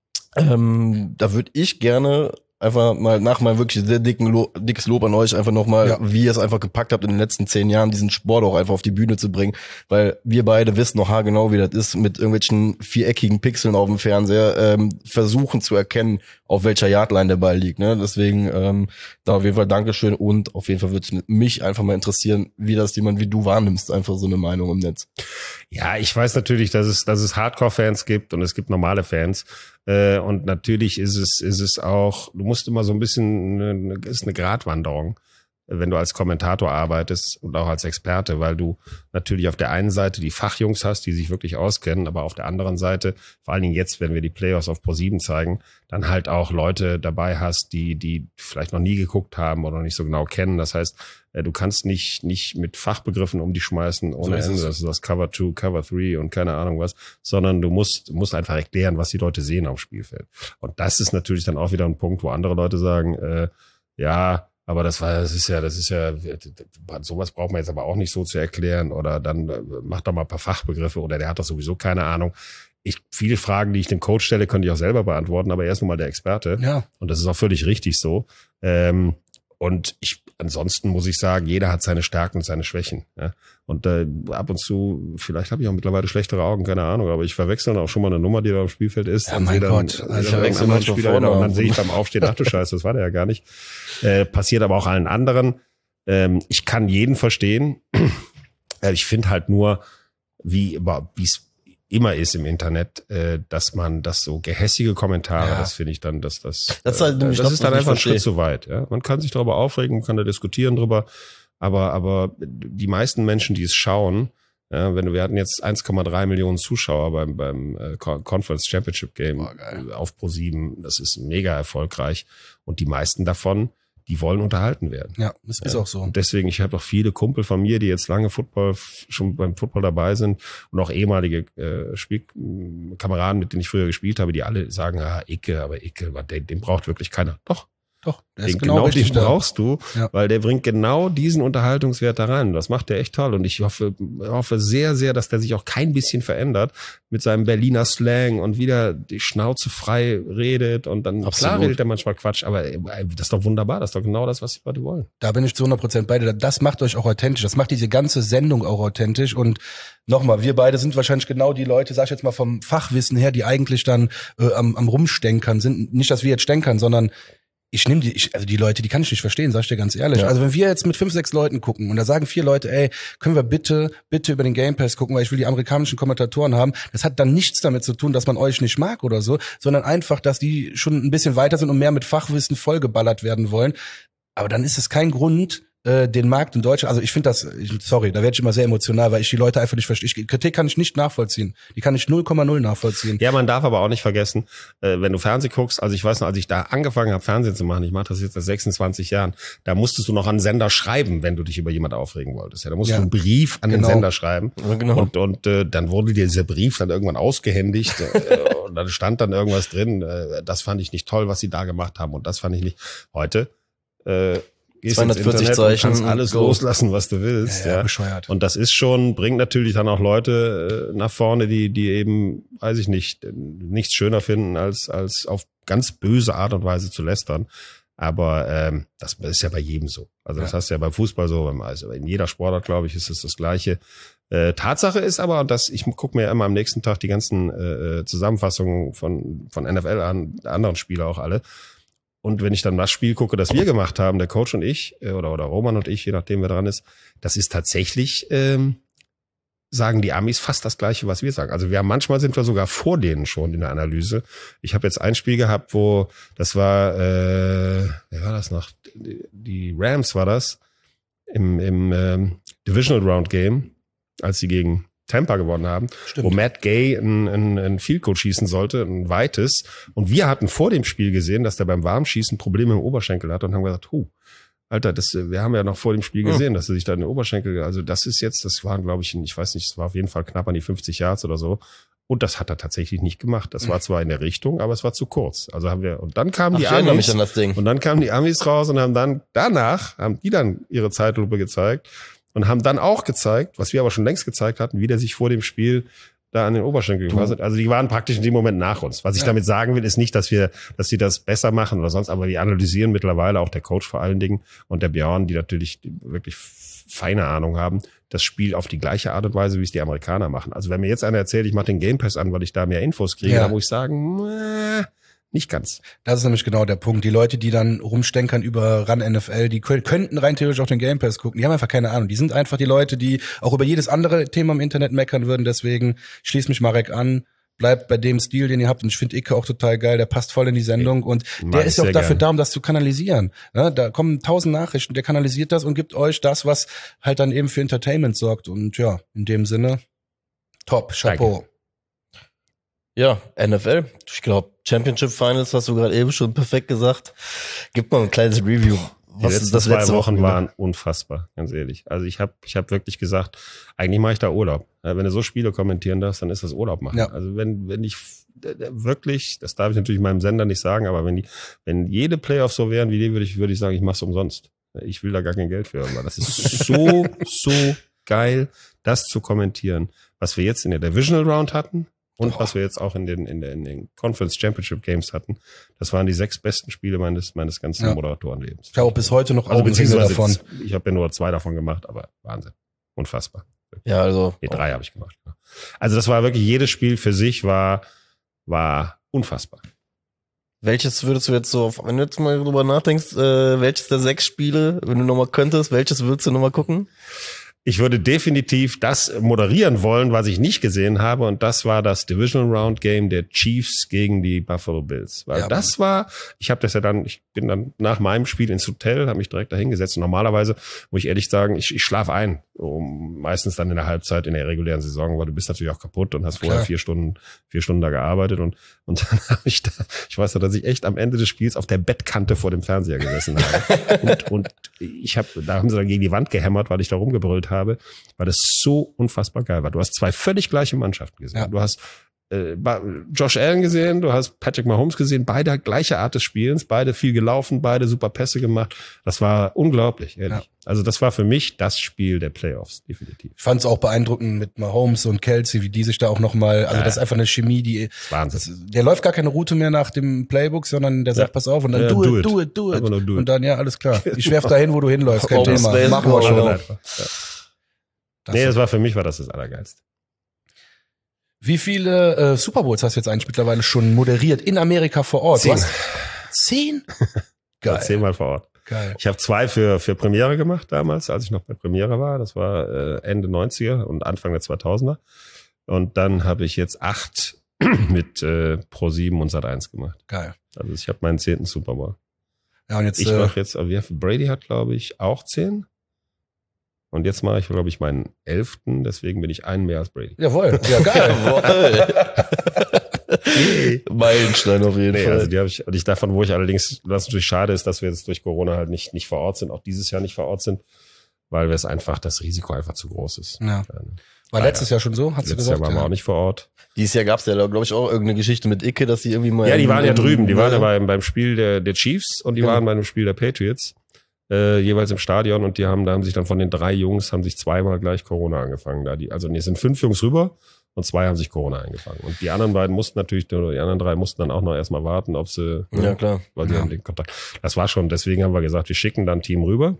B: Ähm, da würde ich gerne einfach mal nach meinem wirklich sehr dicken Lo- dickes Lob an euch einfach nochmal,
A: Ja.
B: wie ihr es einfach gepackt habt in den letzten zehn Jahren, diesen Sport auch einfach auf die Bühne zu bringen, weil wir beide wissen noch haargenau, wie das ist, mit irgendwelchen viereckigen Pixeln auf dem Fernseher ähm, versuchen zu erkennen, auf welcher Yardline der Ball liegt. Ne? Deswegen ähm, da auf jeden Fall Dankeschön und auf jeden Fall würde es mich einfach mal interessieren, wie das jemand wie du wahrnimmst, einfach so eine Meinung im Netz.
C: Ja, ich weiß natürlich, dass es, dass es Hardcore-Fans gibt und es gibt normale Fans. Äh, und natürlich ist es, ist es auch, du musst immer so ein bisschen, eine, ist eine Gratwanderung, wenn du als Kommentator arbeitest und auch als Experte, weil du natürlich auf der einen Seite die Fachjungs hast, die sich wirklich auskennen, aber auf der anderen Seite, vor allen Dingen jetzt, wenn wir die Playoffs auf ProSieben zeigen, dann halt auch Leute dabei hast, die, die vielleicht noch nie geguckt haben oder nicht so genau kennen. Das heißt, du kannst nicht, nicht mit Fachbegriffen um dich schmeißen ohne
A: So ist
C: Ende.
A: es.
C: Das ist das Cover zwei, Cover drei und keine Ahnung was, sondern du musst, musst einfach erklären, was die Leute sehen auf dem Spielfeld. Und das ist natürlich dann auch wieder ein Punkt, wo andere Leute sagen, äh, ja, aber das war, das ist ja, das ist ja, sowas braucht man jetzt aber auch nicht so zu erklären oder dann äh, macht doch mal ein paar Fachbegriffe oder der hat doch sowieso keine Ahnung. Ich, viele Fragen, die ich dem Coach stelle, könnte ich auch selber beantworten, aber er ist nun mal der Experte.
A: Ja.
C: Und das ist auch völlig richtig so. Ähm, und ich, ansonsten muss ich sagen, jeder hat seine Stärken und seine Schwächen. Ja? Und äh, ab und zu, vielleicht habe ich auch mittlerweile schlechtere Augen, keine Ahnung, aber ich verwechsel dann auch schon mal eine Nummer, die da am Spielfeld ist.
A: Ja,
C: und
A: mein
C: sehe dann,
A: Gott.
C: sehe
A: Also
C: dann
A: ich
C: einen
B: verwechsel
C: anderen
B: manchmal
C: Spieler
B: Vornamen.
C: und dann sehe ich beim Aufstehen, ach du Scheiße, das war der ja gar nicht. Äh, passiert aber auch allen anderen. Ähm, ich kann jeden verstehen. Äh, ich finde halt nur, wie wie es immer ist im Internet, äh, dass man das so gehässige Kommentare,
A: Ja.
C: das finde ich dann, dass das,
B: Das ist halt
C: äh,
B: nämlich
C: das
B: das,
C: ist dann
B: was ich
C: einfach ein
B: verstehe.
C: Schritt zu weit. Ja? Man kann sich darüber aufregen, man kann da diskutieren drüber, aber aber die meisten Menschen, die es schauen, ja, wenn du, wir hatten jetzt eins Komma drei Millionen Zuschauer beim beim äh, Conference Championship Game
A: Boah, geil.
C: äh, auf ProSieben, das ist mega erfolgreich und die meisten davon, die wollen unterhalten werden.
A: Ja, das ist auch so.
C: Und deswegen, ich habe auch viele Kumpel von mir, die jetzt lange Football schon beim Football dabei sind und auch ehemalige äh, Spielkameraden, mit denen ich früher gespielt habe, die alle sagen, ah, Icke, aber Icke, den, den braucht wirklich keiner. Doch,
A: Doch, der
C: den,
A: ist genau,
C: genau
A: richtig
C: den
A: da.
C: brauchst du,
A: Ja.
C: weil der bringt genau diesen Unterhaltungswert da rein. Das macht der echt toll und ich hoffe, hoffe sehr, sehr, dass der sich auch kein bisschen verändert mit seinem Berliner Slang und wieder die Schnauze frei redet und dann,
B: Absolut.
C: klar redet er manchmal Quatsch, aber ey, das ist doch wunderbar, das ist doch genau das, was die Leute wollen.
A: Da bin ich zu hundert Prozent bei dir. Das macht euch auch authentisch. Das macht diese ganze Sendung auch authentisch. Und nochmal, wir beide sind wahrscheinlich genau die Leute, sag ich jetzt mal vom Fachwissen her, die eigentlich dann äh, am, am Rumstänkern sind. Nicht, dass wir jetzt stänkern, sondern ich nehme die, ich, also die Leute, die kann ich nicht verstehen, sag ich dir ganz ehrlich. Ja. Also wenn wir jetzt mit fünf, sechs Leuten gucken und da sagen vier Leute, ey, können wir bitte, bitte über den Game Pass gucken, weil ich will die amerikanischen Kommentatoren haben. Das hat dann nichts damit zu tun, dass man euch nicht mag oder so, sondern einfach, dass die schon ein bisschen weiter sind und mehr mit Fachwissen vollgeballert werden wollen. Aber dann ist es kein Grund, den Markt in Deutschland, also ich finde das, sorry, da werde ich immer sehr emotional, weil ich die Leute einfach nicht verstehe. Ich, Kritik kann ich nicht nachvollziehen. Die kann ich null Komma null nachvollziehen.
C: Ja, man darf aber auch nicht vergessen, äh, wenn du Fernsehen guckst, also ich weiß noch, als ich da angefangen habe, Fernsehen zu machen, ich mache das jetzt seit sechsundzwanzig Jahren, da musstest du noch an einen Sender schreiben, wenn du dich über jemand aufregen wolltest. Ja, da musst ja. du einen Brief an genau. den Sender schreiben. Ja, genau. Und, und äh, dann wurde dir dieser Brief dann irgendwann ausgehändigt äh, und dann stand dann irgendwas drin, äh, das fand ich nicht toll, was sie da gemacht haben und das fand ich nicht. Heute äh,
B: zweihundertvierzig Zeichen,
C: und kannst alles go. loslassen, was du willst.
A: Ja, ja,
C: ja.
A: bescheuert.
C: Und das ist schon, bringt natürlich dann auch Leute äh, nach vorne, die die eben, weiß ich nicht, nichts schöner finden, als als auf ganz böse Art und Weise zu lästern. Aber ähm, das ist ja bei jedem so. Also das ja. hast du ja beim Fußball so, also in jeder Sportart, glaube ich, ist es das Gleiche. Äh, Tatsache ist aber, und das, ich gucke mir immer am nächsten Tag die ganzen äh, Zusammenfassungen von von N F L an, der anderen Spieler auch alle. Und wenn ich dann das Spiel gucke, das wir gemacht haben, der Coach und ich, oder oder Roman und ich, je nachdem wer dran ist, das ist tatsächlich, ähm, sagen die Amis fast das Gleiche, was wir sagen. Also wir haben manchmal sind wir sogar vor denen schon in der Analyse. Ich habe jetzt ein Spiel gehabt, wo das war, äh, wer war das noch? Die Rams war das im im ähm, Divisional Round Game, als sie gegen Tampa gewonnen haben, Stimmt. wo Matt Gay ein, ein, ein Field Goal schießen sollte, ein weites. Und wir hatten vor dem Spiel gesehen, dass der beim Warmschießen Probleme im Oberschenkel hat und haben gesagt, huh, Alter, das, wir haben ja noch vor dem Spiel gesehen, ja. dass er sich da in den Oberschenkel, also das ist jetzt, das waren, glaube ich, ich weiß nicht, es war auf jeden Fall knapp an die fünfzig Yards oder so. Und das hat er tatsächlich nicht gemacht. Das war zwar in der Richtung, aber es war zu kurz. Also haben wir, und dann kamen
B: Ach,
C: die
B: ich erinnere
C: Amis.
B: mich an das Ding.
C: Und dann kamen die Amis raus und haben dann, danach, haben die dann ihre Zeitlupe gezeigt. Und haben dann auch gezeigt, was wir aber schon längst gezeigt hatten, wie der sich vor dem Spiel da an den Oberschenkel gefasst hat. Also die waren praktisch in dem Moment nach uns. Was ich ja. damit sagen will, ist nicht, dass wir, dass sie das besser machen oder sonst, aber die analysieren mittlerweile, auch der Coach vor allen Dingen und der Björn, die natürlich wirklich feine Ahnung haben, das Spiel auf die gleiche Art und Weise, wie es die Amerikaner machen. Also wenn mir jetzt einer erzählt, ich mache den Game Pass an, weil ich da mehr Infos kriege, ja. dann muss ich sagen, äh, nicht ganz.
A: Das ist nämlich genau der Punkt. Die Leute, die dann rumstenkern über Run N F L, die könnten rein theoretisch auch den Game Pass gucken. Die haben einfach keine Ahnung. Die sind einfach die Leute, die auch über jedes andere Thema im Internet meckern würden. Deswegen schließ mich Marek an. Bleibt bei dem Stil, den ihr habt. Und ich finde Icke auch total geil. Der passt voll in die Sendung. Und der ist ja auch dafür da, um das zu kanalisieren. Ja, da kommen tausend Nachrichten. Der kanalisiert das und gibt euch das, was halt dann eben für Entertainment sorgt. Und ja, in dem Sinne, top, Chapeau.
B: Danke. Ja, N F L. Ich glaube, Championship Finals hast du gerade eben schon perfekt gesagt. Gib mal ein kleines Review.
C: Was die letzten das letzte zwei Wochen waren unfassbar, ganz ehrlich. Also ich habe ich hab wirklich gesagt, eigentlich mache ich da Urlaub. Wenn du so Spiele kommentieren darfst, dann ist das Urlaub machen. Ja. Also wenn wenn ich wirklich, das darf ich natürlich meinem Sender nicht sagen, aber wenn die, wenn jede Playoffs so wären wie die, würde ich würde ich sagen, ich mache es umsonst. Ich will da gar kein Geld für haben, weil das ist so so geil, das zu kommentieren, was wir jetzt in der Divisional Round hatten. Und oh. was wir jetzt auch in den, in, den, in den Conference Championship Games hatten, das waren die sechs besten Spiele meines meines ganzen ja. Moderatorenlebens.
A: Ich habe auch bis heute noch
C: also
A: Augenringe davon.
C: Jetzt, ich habe ja nur zwei davon gemacht, aber Wahnsinn. Unfassbar.
B: Ja, also.
C: Nee, drei habe ich gemacht. Also das war wirklich, jedes Spiel für sich war, war unfassbar.
B: Welches würdest du jetzt so, wenn du jetzt mal drüber nachdenkst, äh, welches der sechs Spiele, wenn du nochmal könntest, welches würdest du nochmal gucken?
C: Ich würde definitiv das moderieren wollen, was ich nicht gesehen habe. Und das war das Divisional Round Game der Chiefs gegen die Buffalo Bills. Weil ja, das war, ich habe das ja dann, ich bin dann nach meinem Spiel ins Hotel, habe mich direkt da hingesetzt. Und normalerweise, muss ich ehrlich sagen, ich, ich schlafe ein. Um, meistens dann in der Halbzeit in der regulären Saison, weil du bist natürlich auch kaputt und hast vorher Klar. vier Stunden, vier Stunden da gearbeitet. Und, und dann habe ich da, ich weiß noch, dass ich echt am Ende des Spiels auf der Bettkante vor dem Fernseher gesessen habe. und, und ich habe, da haben sie dann gegen die Wand gehämmert, weil ich da rumgebrüllt habe. habe, weil das so unfassbar geil war. Du hast zwei völlig gleiche Mannschaften gesehen. Ja. Du hast äh, Josh Allen gesehen, du hast Patrick Mahomes gesehen, beide gleiche Art des Spielens, beide viel gelaufen, beide super Pässe gemacht. Das war unglaublich, ehrlich. Ja. Also das war für mich das Spiel der Playoffs, definitiv.
A: Ich fand es auch beeindruckend mit Mahomes und Kelsey, wie die sich da auch nochmal, also ja. das ist einfach eine Chemie, die,
C: Wahnsinn.
A: Das, der läuft gar keine Route mehr nach dem Playbook, sondern der sagt, ja. pass auf, und dann ja, do, do, it, do it, do it, do it. Und dann, ja, alles klar. Ich werf dahin, wo du hinläufst, kein Thema.
B: Space,
A: machen wir schon. Ja.
C: Das nee, das war für mich war das das Allergeilste.
A: Wie viele äh, Super Bowls hast du jetzt eigentlich mittlerweile schon moderiert in Amerika vor Ort?
C: Zehn.
A: Was? Zehn? Geil.
C: War zehnmal vor Ort.
A: Geil.
C: Ich habe zwei für für Premiere gemacht damals, als ich noch bei Premiere war. Das war äh, Ende neunziger und Anfang der zweitausender. Und dann habe ich jetzt acht mit äh, ProSieben und Sat eins gemacht.
A: Geil.
C: Also ich habe meinen zehnten Super Bowl.
A: Ja, und jetzt,
C: Ich
A: äh,
C: mache jetzt, wie viel? Brady hat, glaube ich, auch zehn. Und jetzt mache ich, glaube ich, meinen elften. Deswegen bin ich einen mehr als Brady.
A: Jawohl. Ja, geil.
B: Meilenstein auf jeden
C: Nee,
B: Fall.
C: also die habe ich, und ich davon, wo ich allerdings, was natürlich schade ist, dass wir jetzt durch Corona halt nicht, nicht vor Ort sind, auch dieses Jahr nicht vor Ort sind, weil wir es einfach, das Risiko einfach zu groß ist.
A: Ja.
C: Ja, ne?
A: War
C: Ah,
A: letztes
C: ja.
A: Jahr schon so, hast du
C: Letztes
A: gesagt?
C: Jahr waren wir
A: ja.
C: auch nicht vor Ort.
B: Dieses Jahr gab's ja, glaube ich, auch irgendeine Geschichte mit Icke, dass die irgendwie mal...
C: Ja, die waren ja
B: in-
C: drüben. Die waren ja
B: ne?
C: beim, beim Spiel der, der Chiefs und die
B: Genau.
C: waren bei einem Spiel der Patriots, äh, jeweils im Stadion, und die haben, da haben sich dann von den drei Jungs, haben sich zweimal gleich Corona angefangen. Da die, also, nee, es sind fünf Jungs rüber und zwei haben sich Corona eingefangen. Und die anderen beiden mussten natürlich, oder die anderen drei mussten dann auch noch erstmal warten, ob sie,
B: Ja, klar.
C: weil sie
A: Ja.
C: haben den Kontakt. Das war schon, deswegen haben wir gesagt, wir schicken dann ein Team rüber,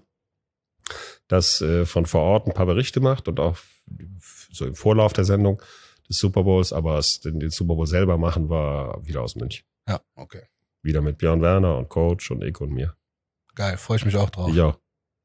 C: das äh, von vor Ort ein paar Berichte macht und auch so im Vorlauf der Sendung des Super Bowls, aber es, den, den Super Bowl selber machen wir wieder aus München.
A: Ja, okay.
C: Wieder mit Björn Werner und Coach und ich und mir.
A: Geil, freue ich mich auch drauf.
C: Ja.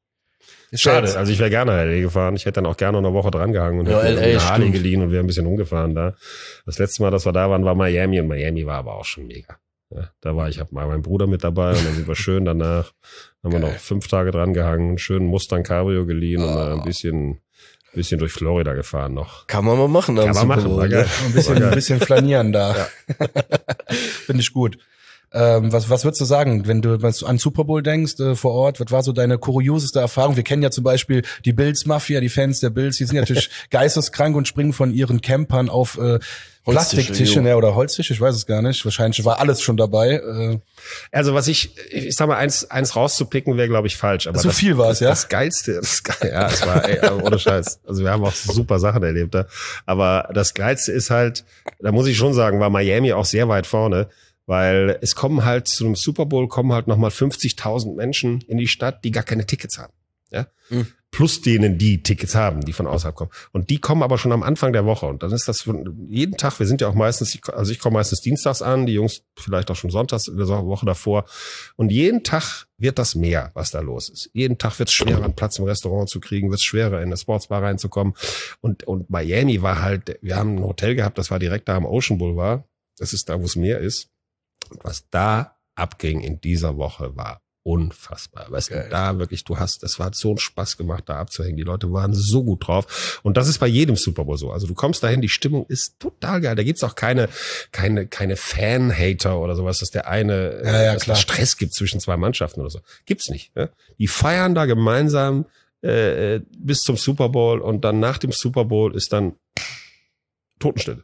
A: Ist
C: Schade,
A: jetzt-
C: also ich wäre gerne nach L A gefahren. Ich hätte dann auch gerne noch eine Woche dran gehangen und
B: Ja,
C: hätte mir
B: L A,
C: eine Harley
B: stimmt.
C: geliehen und wäre ein bisschen umgefahren da. Das letzte Mal, dass wir da waren, war Miami, und Miami war aber auch schon mega. Ja, da war ich, hab mal meinen Bruder mit dabei und dann sind wir schön danach, haben wir
A: Geil.
C: noch fünf Tage dran gehangen, einen schönen Mustang Cabrio geliehen und
A: Oh.
C: mal ein bisschen, bisschen durch Florida gefahren noch.
B: Kann man mal machen. am
C: Kann man
B: Super
C: machen,
B: Bowl,
C: war
B: ne?
C: geil.
A: Ein bisschen,
C: War geil.
A: ein bisschen flanieren da.
C: Ja.
A: Finde ich gut. Ähm, was, was würdest du sagen, wenn du an Super Bowl denkst, äh, vor Ort? Was war so deine kurioseste Erfahrung? Wir kennen ja zum Beispiel die Bills-Mafia, die Fans der Bills, die sind natürlich geisteskrank und springen von ihren Campern auf äh, Plastiktische,
B: jo.
A: ne, oder Holztische, ich weiß es gar nicht. Wahrscheinlich war alles schon dabei. Äh,
C: Also was ich, ich sag mal, eins, eins rauszupicken wäre, glaube ich, falsch. Aber
A: Zu
C: das,
A: viel war's, ja?
C: Das Geilste, das Geil, ja, es war, ey, aber ohne Scheiß. Also wir haben auch super Sachen erlebt da. Aber das Geilste ist halt, da muss ich schon sagen, war Miami auch sehr weit vorne, weil es kommen halt zu einem Super Bowl kommen halt nochmal fünfzigtausend Menschen in die Stadt, die gar keine Tickets haben. Ja?
B: Mhm.
C: Plus denen, die Tickets haben, die von außerhalb kommen. Und die kommen aber schon am Anfang der Woche. Und dann ist das von jeden Tag, wir sind ja auch meistens, also ich komme meistens dienstags an, die Jungs vielleicht auch schon sonntags in der Woche davor. Und jeden Tag wird das mehr, was da los ist. Jeden Tag wird es schwerer, einen Platz im Restaurant zu kriegen, wird es schwerer, in eine Sportsbar reinzukommen. Und, und Miami war halt, wir haben ein Hotel gehabt, das war direkt da am Ocean Boulevard. Das ist da, wo es Meer ist. Und was da abging in dieser Woche war unfassbar. Weißt
A: Geil.
C: du, da wirklich, du hast, es hat so einen Spaß gemacht, da abzuhängen. Die Leute waren so gut drauf. Und das ist bei jedem Super Bowl so. Also du kommst dahin, die Stimmung ist total geil. Da gibt's auch keine, keine, keine Fan-Hater oder sowas, dass der eine,
A: Ja, ja,
C: dass
A: klar.
C: es Stress gibt zwischen zwei Mannschaften oder so. Gibt's nicht. Ne? Die feiern da gemeinsam äh, bis zum Super Bowl, und dann nach dem Super Bowl ist dann Totenstille.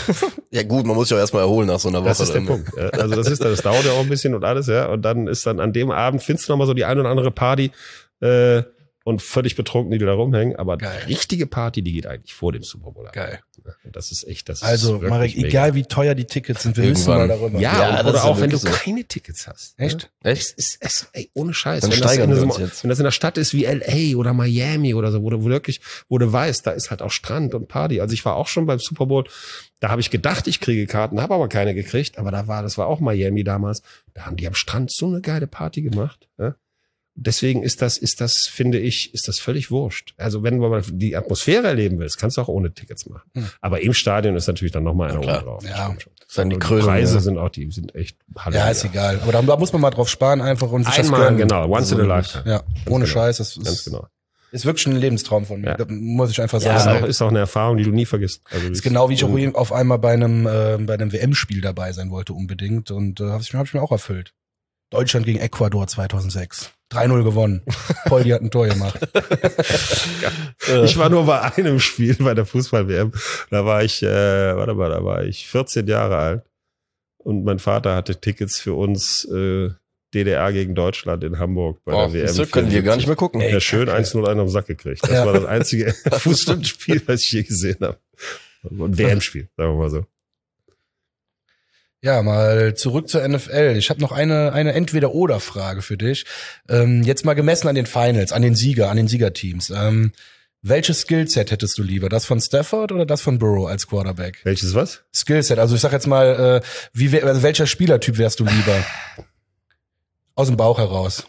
B: Ja gut, man muss sich auch erstmal erholen nach so einer Woche.
C: Das ist der
B: dann, ne?
C: Punkt. Ja. Also das ist, das dauert ja auch ein bisschen und alles, ja. Und dann ist dann an dem Abend, findest du noch mal so die ein oder andere Party äh, und völlig betrunken, die da rumhängen. Aber
A: Geil.
C: die richtige Party, die geht eigentlich vor dem Super Bowl ab.
A: Geil.
C: Und das ist echt, das
A: Also,
C: ist wirklich
A: Marek,
C: mega.
A: egal wie teuer die Tickets sind, wir müssen mal
B: Irgendwann.
A: darüber.
C: Ja,
B: Ja,
C: und,
B: das
C: oder
B: ist ja
C: auch wenn du
B: wirklich so.
C: keine Tickets hast.
B: Echt?
C: Ja.
B: Echt?
C: Es ist, es, ey, ohne Scheiß.
B: Dann
C: wenn, das
B: steigern
C: in
B: wir
C: einem,
B: uns jetzt.
C: wenn das in einer Stadt ist wie L A oder Miami oder so, wo du wo du wirklich, wo du weißt, da ist halt auch Strand und Party. Also ich war auch schon beim Super Bowl, da habe ich gedacht, ich kriege Karten, habe aber keine gekriegt. Aber da war, das war auch Miami damals. Da haben die am Strand so eine geile Party gemacht. Ja? Deswegen ist das, ist das, finde ich, ist das völlig wurscht. Also wenn du mal die Atmosphäre erleben willst, kannst du auch ohne Tickets machen.
A: Hm.
C: Aber im Stadion ist natürlich dann nochmal eine
B: klar.
C: Runde drauf. Das
A: Ja.
C: stimmt schon.
B: Das ist dann die
C: Und
B: Krönung,
C: Preise
B: ja.
C: sind auch, die sind echt
A: Ja, ist egal. Aber da, da muss man mal drauf sparen einfach und sich das
C: Einmal,
A: gönnen.
C: genau, once in a lifetime.
A: Ja, ohne
C: genau.
A: Scheiß. Das
C: Ganz
A: ist,
C: genau.
A: ist wirklich ein Lebenstraum von mir.
C: Ja.
A: Da muss ich einfach
B: Ja,
C: Ist
A: sagen.
C: auch, ist auch eine Erfahrung, die du nie vergisst. Also
A: ist genau wie ich auch auf einmal bei einem äh, bei einem W M-Spiel dabei sein wollte unbedingt, und äh, habe ich, hab ich mir auch erfüllt. Deutschland gegen Ecuador zweitausendsechs. drei null gewonnen. Poldi hat ein Tor gemacht.
C: Ich war nur bei einem Spiel bei der Fußball-W M. Da war ich, äh, warte mal, da war ich vierzehn Jahre alt. Und mein Vater hatte Tickets für uns äh, D D R gegen Deutschland in Hamburg bei
B: Oh,
C: der W M.
B: so können wir gar nicht mehr gucken.
A: Ey,
C: Ja, schön
A: Kacke.
C: eins null einen auf den Sack gekriegt. Das
A: Ja.
C: war das einzige Fußballspiel, was ich je gesehen habe. Und W M-Spiel, sagen wir mal so.
A: Ja, mal zurück zur N F L. Ich habe noch eine eine Entweder-oder-Frage für dich. Ähm, jetzt mal gemessen an den Finals, an den Sieger, an den Siegerteams. Ähm, welches Skillset hättest du lieber? Das von Stafford oder das von Burrow als Quarterback?
C: Welches was?
A: Skillset, also ich sag jetzt mal, äh, wie wär, also welcher Spielertyp wärst du lieber? Aus dem Bauch heraus.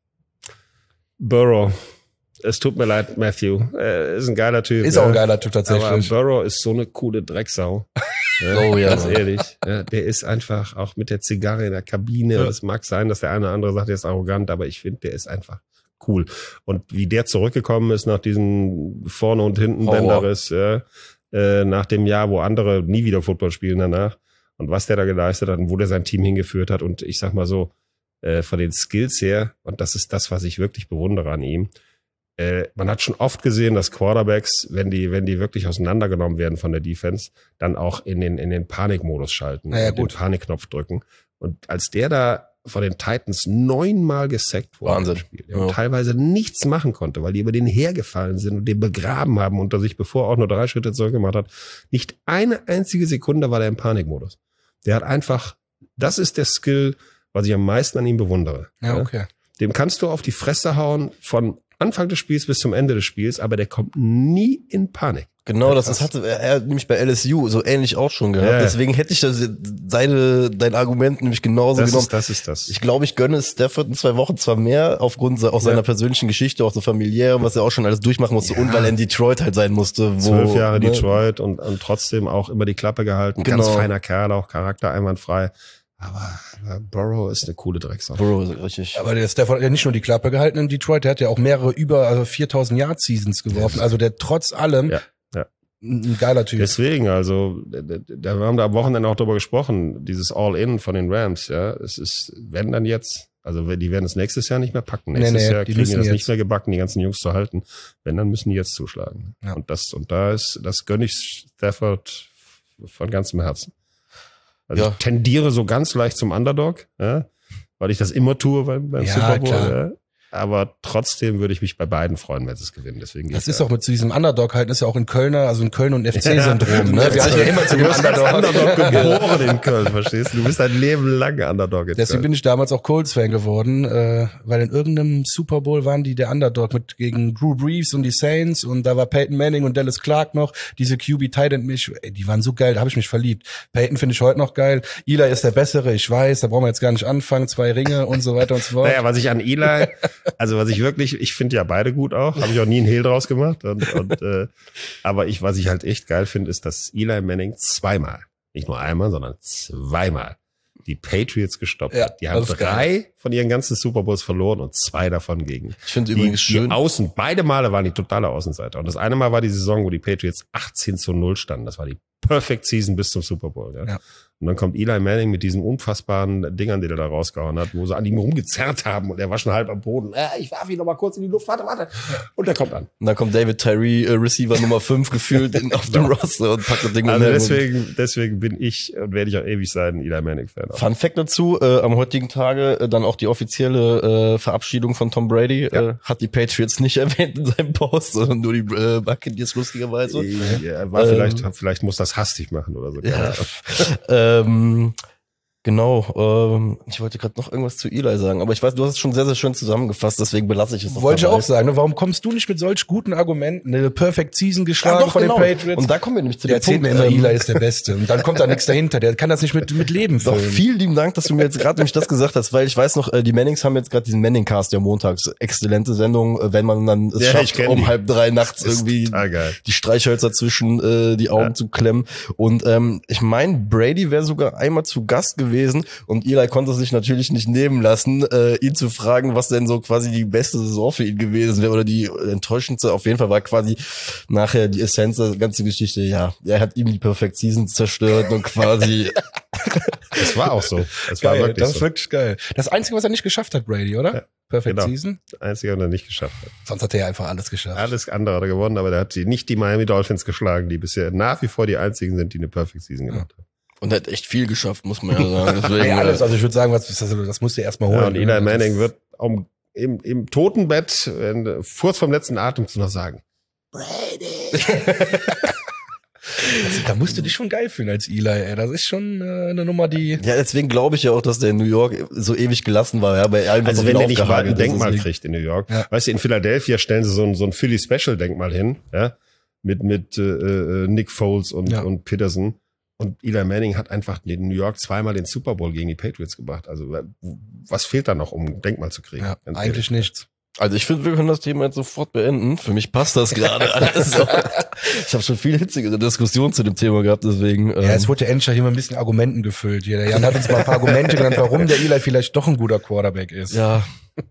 C: Burrow. Es tut mir leid, Matthew. Er ist ein geiler Typ.
A: Ist
C: ja.
A: auch ein geiler Typ tatsächlich.
C: Aber Burrow ist so eine coole Drecksau. Ja,
B: Oh ja.
C: Ganz ehrlich. Ja, der ist einfach auch mit der Zigarre in der Kabine.
A: Ja.
C: Es mag sein, dass der eine oder andere sagt, der ist arrogant, aber ich finde, der ist einfach cool. Und wie der zurückgekommen ist nach diesem Vorne- und Hinten-Bänderriss, ja, äh, nach dem Jahr, wo andere nie wieder Football spielen danach, und was der da geleistet hat und wo der sein Team hingeführt hat. Und ich sag mal so, äh, von den Skills her, und das ist das, was ich wirklich bewundere an ihm, Äh, man hat schon oft gesehen, dass Quarterbacks, wenn die, wenn die wirklich auseinandergenommen werden von der Defense, dann auch in den, in den Panikmodus schalten,
A: Naja,
C: und den
A: gut.
C: Panikknopf drücken. Und als der da von den Titans neunmal gesackt wurde,
B: Wahnsinn.
C: im Spiel, ja, und
B: Ja.
C: teilweise nichts machen konnte, weil die über den hergefallen sind und den begraben haben unter sich, bevor er auch nur drei Schritte zurückgemacht hat. Nicht eine einzige Sekunde war der im Panikmodus. Der hat einfach, das ist der Skill, was ich am meisten an ihm bewundere.
A: Ja, okay.
C: Dem kannst du auf die Fresse hauen von Anfang des Spiels bis zum Ende des Spiels, aber der kommt nie in Panik.
B: Genau, das, das hatte er nämlich bei L S U so ähnlich auch schon gehabt.
C: Ja.
B: Deswegen hätte ich das, seine, dein Argument nämlich genauso
C: Das
B: genommen.
C: ist, das ist das.
B: Ich glaube, ich gönne Stafford in zwei Wochen zwar mehr, aufgrund se- auch seiner
C: Ja.
B: persönlichen Geschichte, auch so familiär, was er auch schon alles durchmachen musste,
C: Ja.
B: und weil er in Detroit halt sein musste. Wo,
C: Zwölf Jahre
B: ne?
C: Detroit und, und trotzdem auch immer die Klappe gehalten.
B: Genau.
C: Ganz feiner Kerl, auch Charakter einwandfrei. Aber äh, Burrow ist eine coole Drecksau.
B: Burrow, richtig.
A: Aber der Stafford hat ja nicht nur die Klappe gehalten in Detroit, der hat ja auch mehrere über also viertausend Yard Seasons geworfen. Also der trotz allem
C: Ja, ja.
A: ein ein geiler Typ.
C: Deswegen, also, da, da, wir haben da am Wochenende auch drüber gesprochen, dieses All-In von den Rams, ja, es ist, wenn dann jetzt, also wenn- die werden es nächstes Jahr nicht mehr packen.
A: Nee,
C: Nächstes
A: nee,
C: Jahr
A: die
C: kriegen die
A: müssen
C: das
A: jetzt.
C: nicht mehr gebacken, die ganzen Jungs zu halten. Wenn, dann müssen die jetzt zuschlagen.
A: Ja.
C: Und das, und da ist, das gönne ich Stafford von ganzem Herzen. Also
B: Ja.
C: ich tendiere so ganz leicht zum Underdog, ja, weil ich das immer tue beim, beim
A: Ja,
C: Super Bowl,
A: klar.
C: ja. Aber trotzdem würde ich mich bei beiden freuen, wenn sie es gewinnen. Deswegen gehe
A: Das
C: ich
A: ist
C: da.
A: auch mit diesem Underdog halt, ist ja auch in Kölner, also in Köln und F C-Syndrom.
C: Ja.
A: Ne? Wir hatten ja immer zu
C: Du
A: dem
C: bist als
A: Underdog.
C: Underdog geboren in Köln, verstehst du? Du bist dein Leben lang Underdog in
A: Deswegen
C: Köln.
A: bin ich damals auch Colts-Fan geworden, äh, weil in irgendeinem Super Bowl waren die der Underdog mit gegen Drew Brees und die Saints und da war Peyton Manning und Dallas Clark noch, diese Q B Tight End mich, ey, die waren so geil, da habe ich mich verliebt. Peyton finde ich heute noch geil. Eli ist der Bessere, ich weiß, da brauchen wir jetzt gar nicht anfangen, zwei Ringe und so weiter und so fort.
C: Naja, was ich an Eli, also was ich wirklich, ich finde ja beide gut auch, habe ich auch nie einen Hehl draus gemacht. Und, und, äh, aber ich, was ich halt echt geil finde, ist, dass Eli Manning zweimal, nicht nur einmal, sondern zweimal die Patriots gestoppt
A: Ja,
C: hat. Die haben
A: das ist
C: drei von ihren ganzen Super Bowls verloren und zwei davon gegen.
B: Ich finde
C: Die,
B: übrigens
C: die
B: schön.
C: Außen, beide Male waren die totale Außenseiter. Und das eine Mal war die Saison, wo die Patriots achtzehn zu null standen. Das war die Perfect Season bis zum Super Bowl. Ja.
A: Ja.
C: Und dann kommt Eli Manning mit diesen unfassbaren Dingern, die er da rausgehauen hat, wo sie an ihm rumgezerrt haben und er war schon halb am Boden. Äh, ich warf ihn noch mal kurz in die Luft, warte, warte. Und er kommt an.
B: Und dann kommt David Tyree, äh, Receiver Nummer fünf gefühlt in, auf dem Roster und packt das Ding
C: Also
B: um.
C: deswegen, deswegen bin ich und werde ich auch ewig sein, Eli Manning-Fan.
B: Fun Fact dazu, äh, am heutigen Tage äh, dann auch die offizielle äh, Verabschiedung von Tom Brady.
C: Ja.
B: Äh, hat die Patriots nicht erwähnt in seinem Post, sondern nur die äh, Buccaneers lustigerweise.
C: Ja, war
B: Ähm,
C: vielleicht, vielleicht muss das hastig machen oder so. keine
B: Ja.
C: Ahnung.
B: ähm, genau, ähm, ich wollte gerade noch irgendwas zu Eli sagen, aber ich weiß, du hast es schon sehr, sehr schön zusammengefasst, deswegen belasse ich es noch
A: Wollte ich
B: dabei.
A: auch sagen, ne? Warum kommst du nicht mit solch guten Argumenten? Eine Perfect Season
B: Ja,
A: geschlagen
B: doch,
A: von
B: genau.
A: den Patriots.
B: Und da kommen wir nämlich zu
A: der
B: dem
A: erzählt
B: Punkt.
A: mir immer,
B: ähm,
A: Eli ist der Beste. Und dann kommt da nichts dahinter. Der kann das nicht mit, mit Leben
B: Doch,
A: füllen.
B: vielen lieben Dank, dass du mir jetzt gerade nämlich das gesagt hast, weil ich weiß noch, äh, die Mannings haben jetzt gerade diesen Manning-Cast ja montags. Exzellente Sendung, äh, wenn man dann es
C: Ja, ich
B: schafft,
C: kenn
B: um
C: die.
B: halb drei nachts
C: Ist
B: irgendwie
C: total geil.
B: die Streichhölzer zwischen äh, die Augen
C: Ja.
B: zu klemmen. Und ähm, ich meine, Brady wäre sogar einmal zu Gast gewesen und Eli konnte sich natürlich nicht nehmen lassen, äh, ihn zu fragen, was denn so quasi die beste Saison für ihn gewesen wäre oder die enttäuschendste. Auf jeden Fall war quasi nachher die Essenz der ganzen Geschichte, ja, er hat ihm die Perfect Season zerstört und quasi
C: Das war auch so. Das war
A: Geil,
C: wirklich
A: das ist
C: so.
A: wirklich geil. Das Einzige, was er nicht geschafft hat, Brady, oder?
C: Ja,
A: Perfect
C: genau.
A: Season.
C: Das Einzige, was er nicht geschafft hat.
A: Sonst hat er ja einfach alles geschafft.
C: Alles andere hat er gewonnen, aber der hat die, nicht die Miami Dolphins geschlagen, die bisher nach wie vor die einzigen sind, die eine Perfect Season gemacht haben.
B: und er hat echt viel geschafft, muss man ja sagen. Deswegen,
A: Ja, alles. Also ich würde sagen, was, das, das musst du erstmal holen.
C: Ja, und Eli
A: Das-
C: Manning wird um, im, im Totenbett, wenn, kurz vom letzten Atemzug noch sagen.
A: Da musst du dich schon geil fühlen als Eli, ey. Das ist schon äh, eine Nummer, die.
B: Ja, deswegen glaube ich ja auch, dass der in New York so ewig gelassen war, ja, bei allem, was
C: Also
B: auf
C: wenn
B: ihn
C: der nicht mal ein
B: aufgehagelt ist,
C: Denkmal
B: deswegen-
C: kriegt in New York.
A: Ja.
C: Weißt du, in Philadelphia stellen sie so ein, so ein Philly Special Denkmal hin, ja, mit, mit äh, äh, Nick Foles und,
A: Ja.
C: und Peterson. Und Eli Manning hat einfach in New York zweimal den Super Bowl gegen die Patriots gebracht. Also was fehlt da noch, um ein Denkmal zu kriegen?
A: Ja, eigentlich nichts.
B: Also ich finde, wir können das Thema jetzt sofort beenden. Für mich passt das gerade alles so. Ich habe schon viel hitzigere Diskussionen zu dem Thema gehabt, deswegen. Ähm
A: ja, es wurde ja endlich hier mal ein bisschen Argumenten gefüllt. Hier. Der Jan hat uns mal ein paar Argumente genannt, warum der Eli vielleicht doch ein guter Quarterback ist.
B: Ja,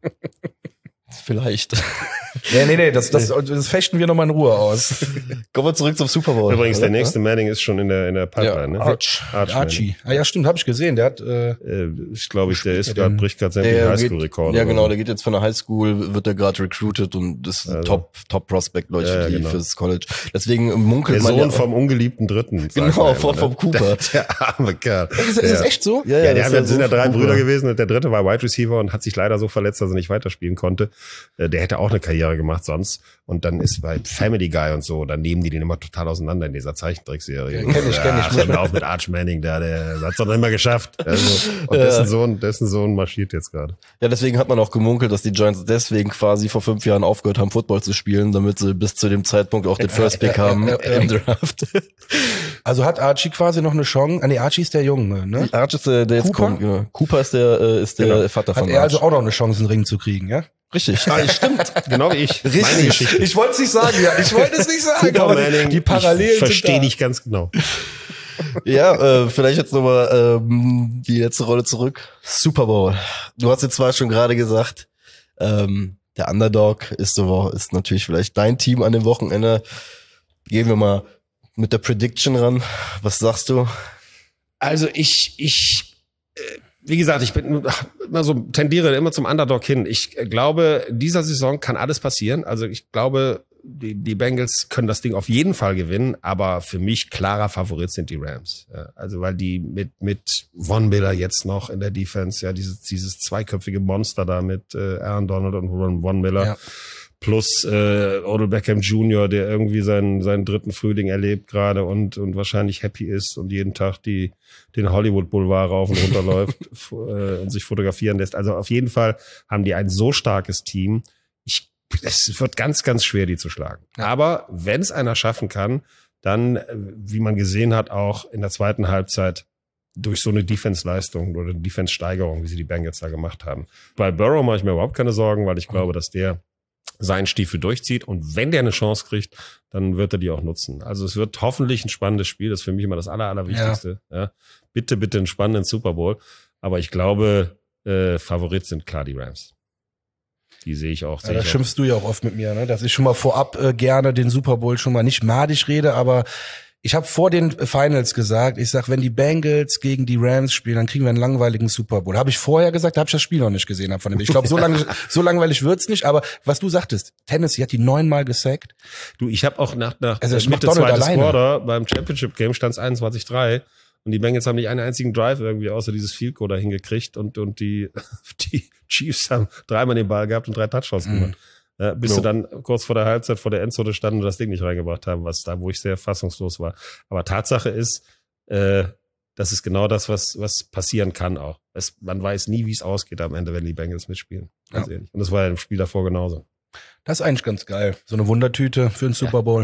B: vielleicht.
A: Nee, nee, nee, das, das, das fechten wir nochmal in Ruhe aus.
B: Kommen wir zurück zum Super Bowl.
C: Übrigens, der nächste Manning ist schon in der in der Pipeline.
B: Ja,
C: ne?
B: Arch.
C: Arch
A: Archie. Ah ja, stimmt, habe ich gesehen. Der hat, äh,
C: ich glaube, ich, der ist
A: der
C: gerade
A: denn?
C: bricht gerade sämtliche Highschool-Rekorde.
B: Ja, genau,
C: oder?
B: der geht jetzt von der Highschool, wird er gerade recruited und ist ein
C: Also.
B: Top Top Prospect, glaube ich,
C: Ja,
B: für die,
C: genau.
B: fürs College. Deswegen munkelt
C: Der
B: man
C: Sohn
B: ja,
C: vom ungeliebten Dritten. sagt
B: Genau,
C: man
B: vom-
C: immer,
B: vom Cooper.
C: Der, der arme Kerl.
A: ist, ist das echt so?
B: Ja,
C: Ja, die
B: das
C: haben
B: ist
C: ja, sind ja
B: so
C: drei
B: Cooper.
C: Brüder gewesen und der dritte war Wide Receiver und hat sich leider so verletzt, dass er nicht weiterspielen konnte. Äh, Der hätte auch eine Karriere gemacht sonst. Und dann ist bei Family Guy und so, dann nehmen die den immer total auseinander in dieser Zeichentrickserie.
A: Ja, kenn ich, kenn ich.
C: Ja, hör mir auf mit Arch Manning, der, der hat's doch noch immer geschafft. Also, und dessen Sohn, dessen Sohn marschiert jetzt gerade.
B: Ja, deswegen hat man auch gemunkelt, dass die Giants deswegen quasi vor fünf Jahren aufgehört haben, Football zu spielen, damit sie bis zu dem Zeitpunkt auch den First Pick haben im Draft.
A: Also hat Archie quasi noch eine Chance. Ah nee, Archie ist der Junge, ne?
B: Arch ist der, der jetzt
A: Cooper?
B: kommt. Genau. Cooper ist der, äh, ist der
C: Genau.
B: Vater
A: Hat
B: von
A: er
B: Arch.
A: also auch noch eine Chance, einen Ring zu kriegen, ja?
B: Richtig. Ah, stimmt.
C: Genau wie ich. Meine
B: Richtig.
C: Geschichte.
A: Ich wollte es nicht sagen, ja. Ich wollte es nicht sagen.
C: Cooper
A: aber
C: Manning,
A: die Parallelen
C: ich verstehe
A: sind da.
C: nicht ganz genau.
B: Ja, äh, vielleicht jetzt nochmal ähm, die letzte Rolle zurück. Super Bowl. Du hast jetzt zwar schon gerade gesagt, ähm, der Underdog ist so ist natürlich vielleicht dein Team an dem Wochenende. Gehen wir mal mit der Prediction ran. Was sagst du?
C: Also ich, ich, äh, wie gesagt, ich bin immer so, tendiere immer zum Underdog hin. Ich glaube, dieser Saison kann alles passieren. Also ich glaube, die, die Bengals können das Ding auf jeden Fall gewinnen, aber für mich klarer Favorit sind die Rams. Ja, also weil die mit, mit Von Miller jetzt noch in der Defense, ja, dieses, dieses zweiköpfige Monster da mit äh, Aaron Donald und Von Miller.
A: Ja.
C: Plus äh, Odell Beckham Junior, der irgendwie seinen seinen dritten Frühling erlebt gerade und und wahrscheinlich happy ist und jeden Tag die den Hollywood Boulevard rauf und runter läuft äh, und sich fotografieren lässt. Also auf jeden Fall haben die ein so starkes Team. Ich, es wird ganz ganz schwer, die zu schlagen. Aber wenn es einer schaffen kann, dann, äh, wie man gesehen hat, auch in der zweiten Halbzeit durch so eine Defense-Leistung oder Defense-Steigerung, wie sie die Bengals da gemacht haben. Bei Burrow mache ich mir überhaupt keine Sorgen, weil ich glaube, dass der seinen Stiefel durchzieht und wenn der eine Chance kriegt, dann wird er die auch nutzen. Also es wird hoffentlich ein spannendes Spiel, das ist für mich immer das Aller, Allerwichtigste. Ja. Ja. Bitte, bitte einen spannenden Super Bowl, aber ich glaube, äh, Favorit sind klar die Rams. Die sehe ich auch.
A: Ja,
C: Sehe
A: da
C: ich auch.
A: schimpfst du ja auch oft mit mir, ne? Dass ich schon mal vorab äh, gerne den Super Bowl schon mal nicht madig rede, aber ich habe vor den Finals gesagt, ich sag, wenn die Bengals gegen die Rams spielen, dann kriegen wir einen langweiligen Super Bowl. Habe ich vorher gesagt, da habe ich das Spiel noch nicht gesehen hab von dem. Ich glaube, so lang, so langweilig wird's nicht. Aber was du sagtest, Tennessee hat die neunmal gesackt.
C: Du, ich habe auch nach, nach
A: Also das
C: Mitte
A: macht Donald
C: zweites
A: alleine.
C: Quarter beim Championship Game stand es einundzwanzig drei und die Bengals haben nicht einen einzigen Drive irgendwie außer dieses Field Goal da hingekriegt und und die die Chiefs haben dreimal den Ball gehabt und drei Touchdowns
A: Mhm.
C: gemacht. Ja, bis
B: No.
C: sie dann kurz vor der Halbzeit vor der Endzone standen und das Ding nicht reingebracht haben, was da, wo ich sehr fassungslos war. Aber Tatsache ist, äh, das ist genau das, was was passieren kann auch. Es, man weiß nie, wie es ausgeht am Ende, wenn die Bengals mitspielen. Ganz
A: Ja.
C: ehrlich. Und das war ja im Spiel davor genauso.
A: Das ist eigentlich ganz geil. So eine Wundertüte für den Super Bowl.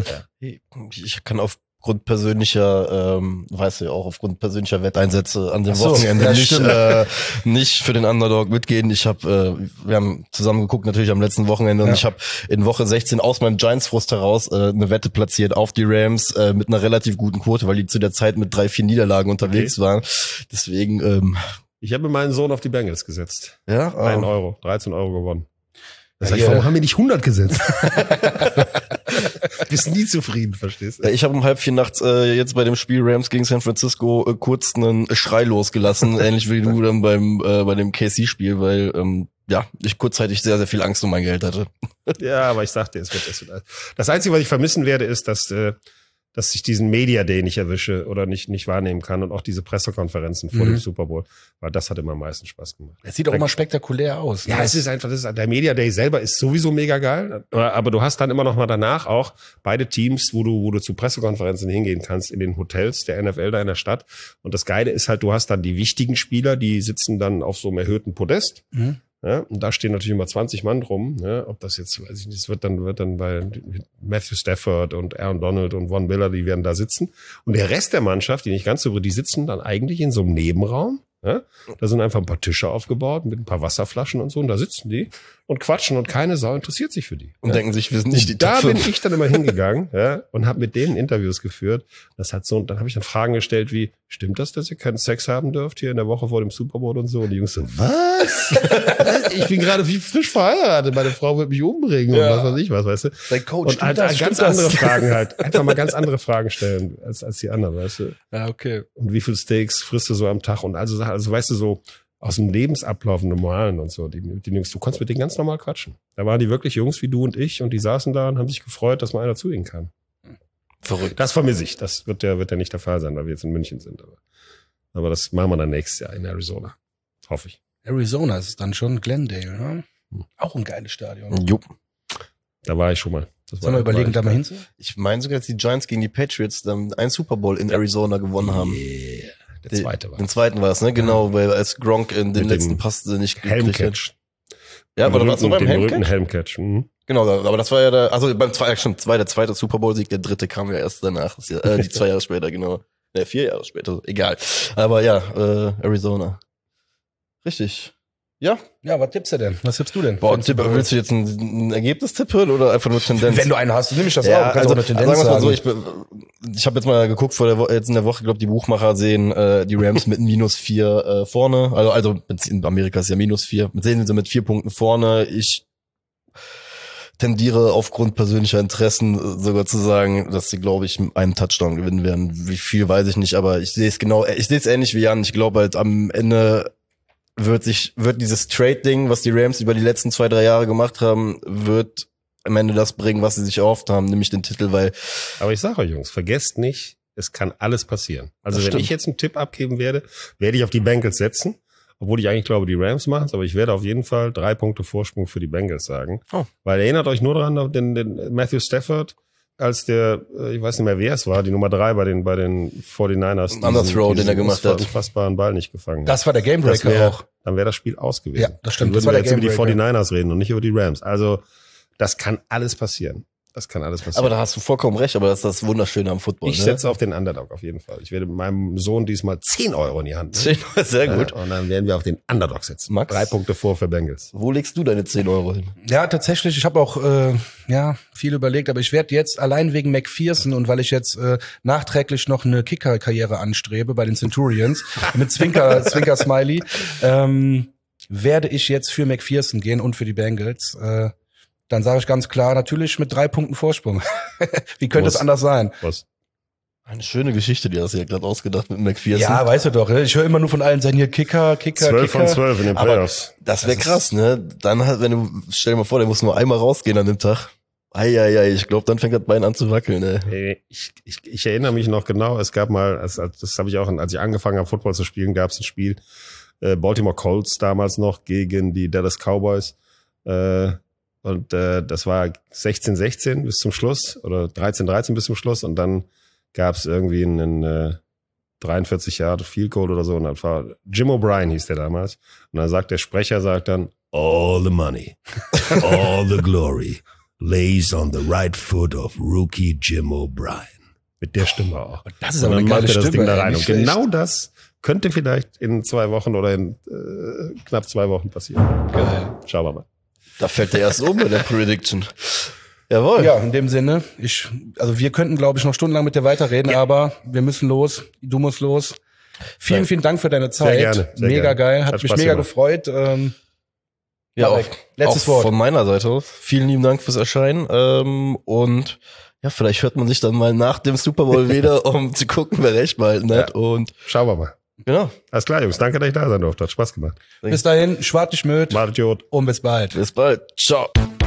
B: Ich kann aufgrund persönlicher, ähm, weißt du ja auch, aufgrund persönlicher Wetteinsätze an dem
A: Ach so,
B: Wochenende
A: ja,
B: nicht,
A: stimmt.
B: äh, nicht für den Underdog mitgehen. Ich habe, äh, wir haben zusammen geguckt natürlich am letzten Wochenende und
A: Ja.
B: ich habe in Woche sechzehn aus meinem Giants-Frust heraus äh, eine Wette platziert auf die Rams äh, mit einer relativ guten Quote, weil die zu der Zeit mit drei, vier Niederlagen unterwegs waren. Deswegen, ähm,
C: Ich habe meinen Sohn auf die Bengals gesetzt.
B: ja,
C: Ein
B: ähm,
C: Euro, dreizehn Euro gewonnen. Das
A: Ja,
C: heißt,
A: ihr-
C: warum haben wir nicht hundert gesetzt? Bist nie zufrieden, verstehst
B: Ja,
C: du?
B: ich habe um halb vier nachts äh, jetzt bei dem Spiel Rams gegen San Francisco äh, kurz einen Schrei losgelassen, ähnlich wie du dann beim äh, bei dem K C-Spiel, weil ähm, ja ich kurzzeitig sehr, sehr viel Angst um mein Geld hatte.
C: Ja, aber ich sagte, es wird, es wird. Das Einzige, was ich vermissen werde, ist, dass, äh, dass ich diesen Media Day nicht erwische oder nicht, nicht wahrnehmen kann und auch diese Pressekonferenzen vor
A: Mhm.
C: dem Super Bowl, weil das hat immer am meisten Spaß gemacht.
A: Es sieht auch immer spektakulär aus.
C: Ja,
A: ne?
C: es ist einfach, das ist, der Media Day selber ist sowieso mega geil, aber du hast dann immer noch mal danach auch beide Teams, wo du, wo du zu Pressekonferenzen hingehen kannst in den Hotels der N F L da in der Stadt. Und das Geile ist halt, du hast dann die wichtigen Spieler, die sitzen dann auf so einem erhöhten Podest.
A: Mhm.
C: Ja, und da stehen natürlich immer zwanzig Mann drum. Ja, ob das jetzt, weiß ich nicht, das wird dann, wird dann bei Matthew Stafford und Aaron Donald und Von Miller, die werden da sitzen. Und der Rest der Mannschaft, die nicht ganz so, die sitzen dann eigentlich in so einem Nebenraum. Ja, da sind einfach ein paar Tische aufgebaut mit ein paar Wasserflaschen und so. Und da sitzen die und quatschen und keine Sau interessiert sich für die.
B: Und
C: ja.
B: denken sich, wir sind nicht die
C: Da
B: Top
C: bin
B: fünf.
C: ich dann immer hingegangen, ja, und habe mit denen Interviews geführt. Das hat so, dann habe ich dann Fragen gestellt wie, stimmt das, dass ihr keinen Sex haben dürft hier in der Woche vor dem Super Bowl und so? Und die Jungs so, was? Ich bin gerade wie frisch verheiratet, meine Frau wird mich umbringen
A: Ja.
C: und was weiß ich was, weißt du?
A: Dein Coach,
C: Und halt, halt ganz andere Fragen halt, einfach mal ganz andere Fragen stellen als als die anderen, weißt du?
A: Ja, okay.
C: Und wie viel Steaks frisst du so am Tag? Und also, also weißt du, so aus dem Lebensablauf und normalen und so, die, die Jungs, du konntest mit denen ganz normal quatschen. Da waren die wirklich Jungs wie du und ich und die saßen da und haben sich gefreut, dass mal einer zu ihnen kam.
B: Verrückt.
C: Das vermisse ich. Das wird ja, wird ja nicht der Fall sein, weil wir jetzt in München sind. Aber, aber das machen wir dann nächstes Jahr in Arizona. Hoffe ich.
A: Arizona ist es dann schon, Glendale, ne? Auch ein geiles Stadion.
B: Jupp.
C: Da war ich schon mal. Das
A: Sollen wir
C: war-
A: überlegen,
C: war
A: da mal
C: ich-
A: hinzu?
B: Ich meine sogar, dass die Giants gegen die Patriots dann einen Super Bowl in Arizona gewonnen haben.
C: Yeah. Der zweite war.
B: Den zweiten war es, ne? Genau, weil als Gronk in den
C: Mit
B: letzten
C: dem
B: Pass nicht gekriegt hat.
C: Helmcatch.
B: Ja, aber
C: Den
B: da war's noch beim
C: berühmten- den berühmten
B: Helmcatch?
C: Helmcatch. Mhm.
B: Genau, da- aber das war ja der, also beim zweiten, stimmt, zwei, der zweite Super Bowl-Sieg, der dritte kam ja erst danach, das Jahr, äh, die zwei Jahre später, genau. Ne, vier Jahre später, egal. Aber ja, äh, Arizona. Richtig. Ja,
A: Ja, was tippst du denn? Was tippst du denn?
B: boah,
A: Für den
B: Tipp,
A: Super Bowl?
B: willst du jetzt ein, ein Ergebnis tippen oder einfach nur Tendenz?
A: Wenn du einen hast, nehme ich das
B: ja,
A: auch. Du kannst
B: also,
A: auch eine Tendenz
B: sagen wir mal so,
A: sagen.
B: ich, be- ich habe jetzt mal geguckt vor der Wo- jetzt in der Woche, glaube die Buchmacher sehen äh, die Rams mit minus vier äh, vorne, also also in Amerika ist ja minus vier, mit sehen sie mit vier Punkten vorne. Ich tendiere aufgrund persönlicher Interessen äh, sogar zu sagen, dass sie, glaube ich, mit einem Touchdown gewinnen werden. Wie viel weiß ich nicht, aber ich sehe es genau, ich sehe es ähnlich wie Jan. Ich glaube halt am Ende wird sich, wird dieses Trade-Ding, was die Rams über die letzten zwei, drei Jahre gemacht haben, wird am Ende das bringen, was sie sich erhofft haben, nämlich den Titel, weil
C: Aber ich sage euch, Jungs, vergesst nicht, es kann alles passieren. Also
B: Das
C: wenn
B: stimmt.
C: ich jetzt einen Tipp abgeben werde, werde ich auf die Bengals setzen. Obwohl ich eigentlich glaube, die Rams machen es, aber ich werde auf jeden Fall drei Punkte Vorsprung für die Bengals sagen.
B: Oh.
C: Weil erinnert euch nur daran, auf den, den Matthew Stafford, als der, äh, ich weiß nicht mehr, wer es war, die Nummer drei bei den, bei den forty-niners. diesen-
B: Underthrow, den er
C: diesen
B: gemacht hat.
C: unfassbaren Ball nicht gefangen hat.
A: Das war der
C: Das
A: Gamebreaker
C: wär,
A: auch.
C: Dann wäre das Spiel aus gewesen.
A: Ja, das stimmt.
C: Dann
A: Das
C: würden
A: war
C: wir
A: der
C: jetzt über die
A: Gamebreaker.
C: forty-niners reden und nicht über die Rams. Also, das kann alles passieren. Das kann alles passieren.
B: aber da hast du vollkommen recht, aber das ist das Wunderschöne am Football.
C: Ich
B: ne?
C: setze auf den Underdog auf jeden Fall. Ich werde meinem Sohn diesmal zehn Euro in die Hand nehmen.
B: Sehr gut.
C: Ja, und dann werden wir auf den Underdog setzen.
B: Max?
C: Drei Punkte vor für Bengals.
B: Wo legst du deine zehn Euro hin?
A: Ja, tatsächlich. Ich habe auch äh, ja viel überlegt, aber ich werde jetzt allein wegen McPherson und weil ich jetzt äh, nachträglich noch eine Kicker-Karriere anstrebe bei den Centurions mit Zwinker, Zwinker-Smiley, ähm, werde ich jetzt für McPherson gehen und für die Bengals. Äh, dann sage ich ganz klar, natürlich mit drei Punkten Vorsprung. Wie könnte
C: Was?
A: es anders sein?
C: Was?
B: Eine schöne Geschichte, die hast du ja gerade ausgedacht mit McPherson.
A: Ja, weißt du doch. Ich höre immer nur von allen Seiten hier Kicker, Kicker,
C: Zwölf
A: Kicker.
C: von zwölf in den
B: Aber
C: Playoffs.
B: das wäre
A: Das ist-
B: krass, ne? Dann halt, wenn du, stell dir mal vor, der muss nur einmal rausgehen an dem Tag. Eieiei, ich glaube, dann fängt das Bein an zu wackeln, ey.
C: Ey, Ich, ich, ich erinnere mich noch genau, es gab mal, als, als, das habe ich auch, als ich angefangen habe, Football zu spielen, gab es ein Spiel, äh, Baltimore Colts damals noch gegen die Dallas Cowboys. Äh, und äh, das war sechzehn sechzehn bis zum Schluss oder dreizehn dreizehn bis zum Schluss. Und dann gab es irgendwie einen äh, dreiundvierzig Yard Field Goal oder so. Und das war Jim O'Brien hieß der damals. Und dann sagt der Sprecher, sagt dann, all the money, all the glory lays on the right foot of rookie Jim O'Brien. Mit der Stimme auch.
A: Das ist
C: Und
A: aber
C: dann
A: eine geile
C: macht er das
A: Stimme.
C: Ding da
A: ey,
C: rein.
A: nicht
C: Und
A: schlecht.
C: genau das könnte vielleicht in zwei Wochen oder in äh, knapp zwei Wochen passieren.
A: Geil.
C: Schauen wir mal.
B: Da fällt der erst um bei der Prediction. Jawohl.
A: Ja, in dem Sinne, ich, also wir könnten, glaube ich, noch stundenlang mit dir weiterreden, aber wir müssen los. Du musst los. Vielen,
B: Sehr-
A: vielen Dank für deine Zeit.
C: gerne, sehr
A: mega
C: gerne.
A: geil, hat,
C: Hat
A: mich
C: Spaß
A: mega
C: gemacht.
A: gefreut. Ähm,
B: Ja, auch,
A: Marek, letztes
B: auch
A: Wort.
B: von meiner Seite aus. Vielen lieben Dank fürs Erscheinen. Ähm, und ja, vielleicht hört man sich dann mal nach dem Super Bowl wieder, um zu gucken, wer recht behalten hat.
C: Ja.
B: Und
C: Schauen wir mal.
B: genau.
C: Alles klar, Jungs. Danke, dass ich da sein durfte. Hat Spaß gemacht.
A: bis dahin, schwart dich möd
C: Macht Idiot.
A: und bis bald.
B: Bis bald. Ciao.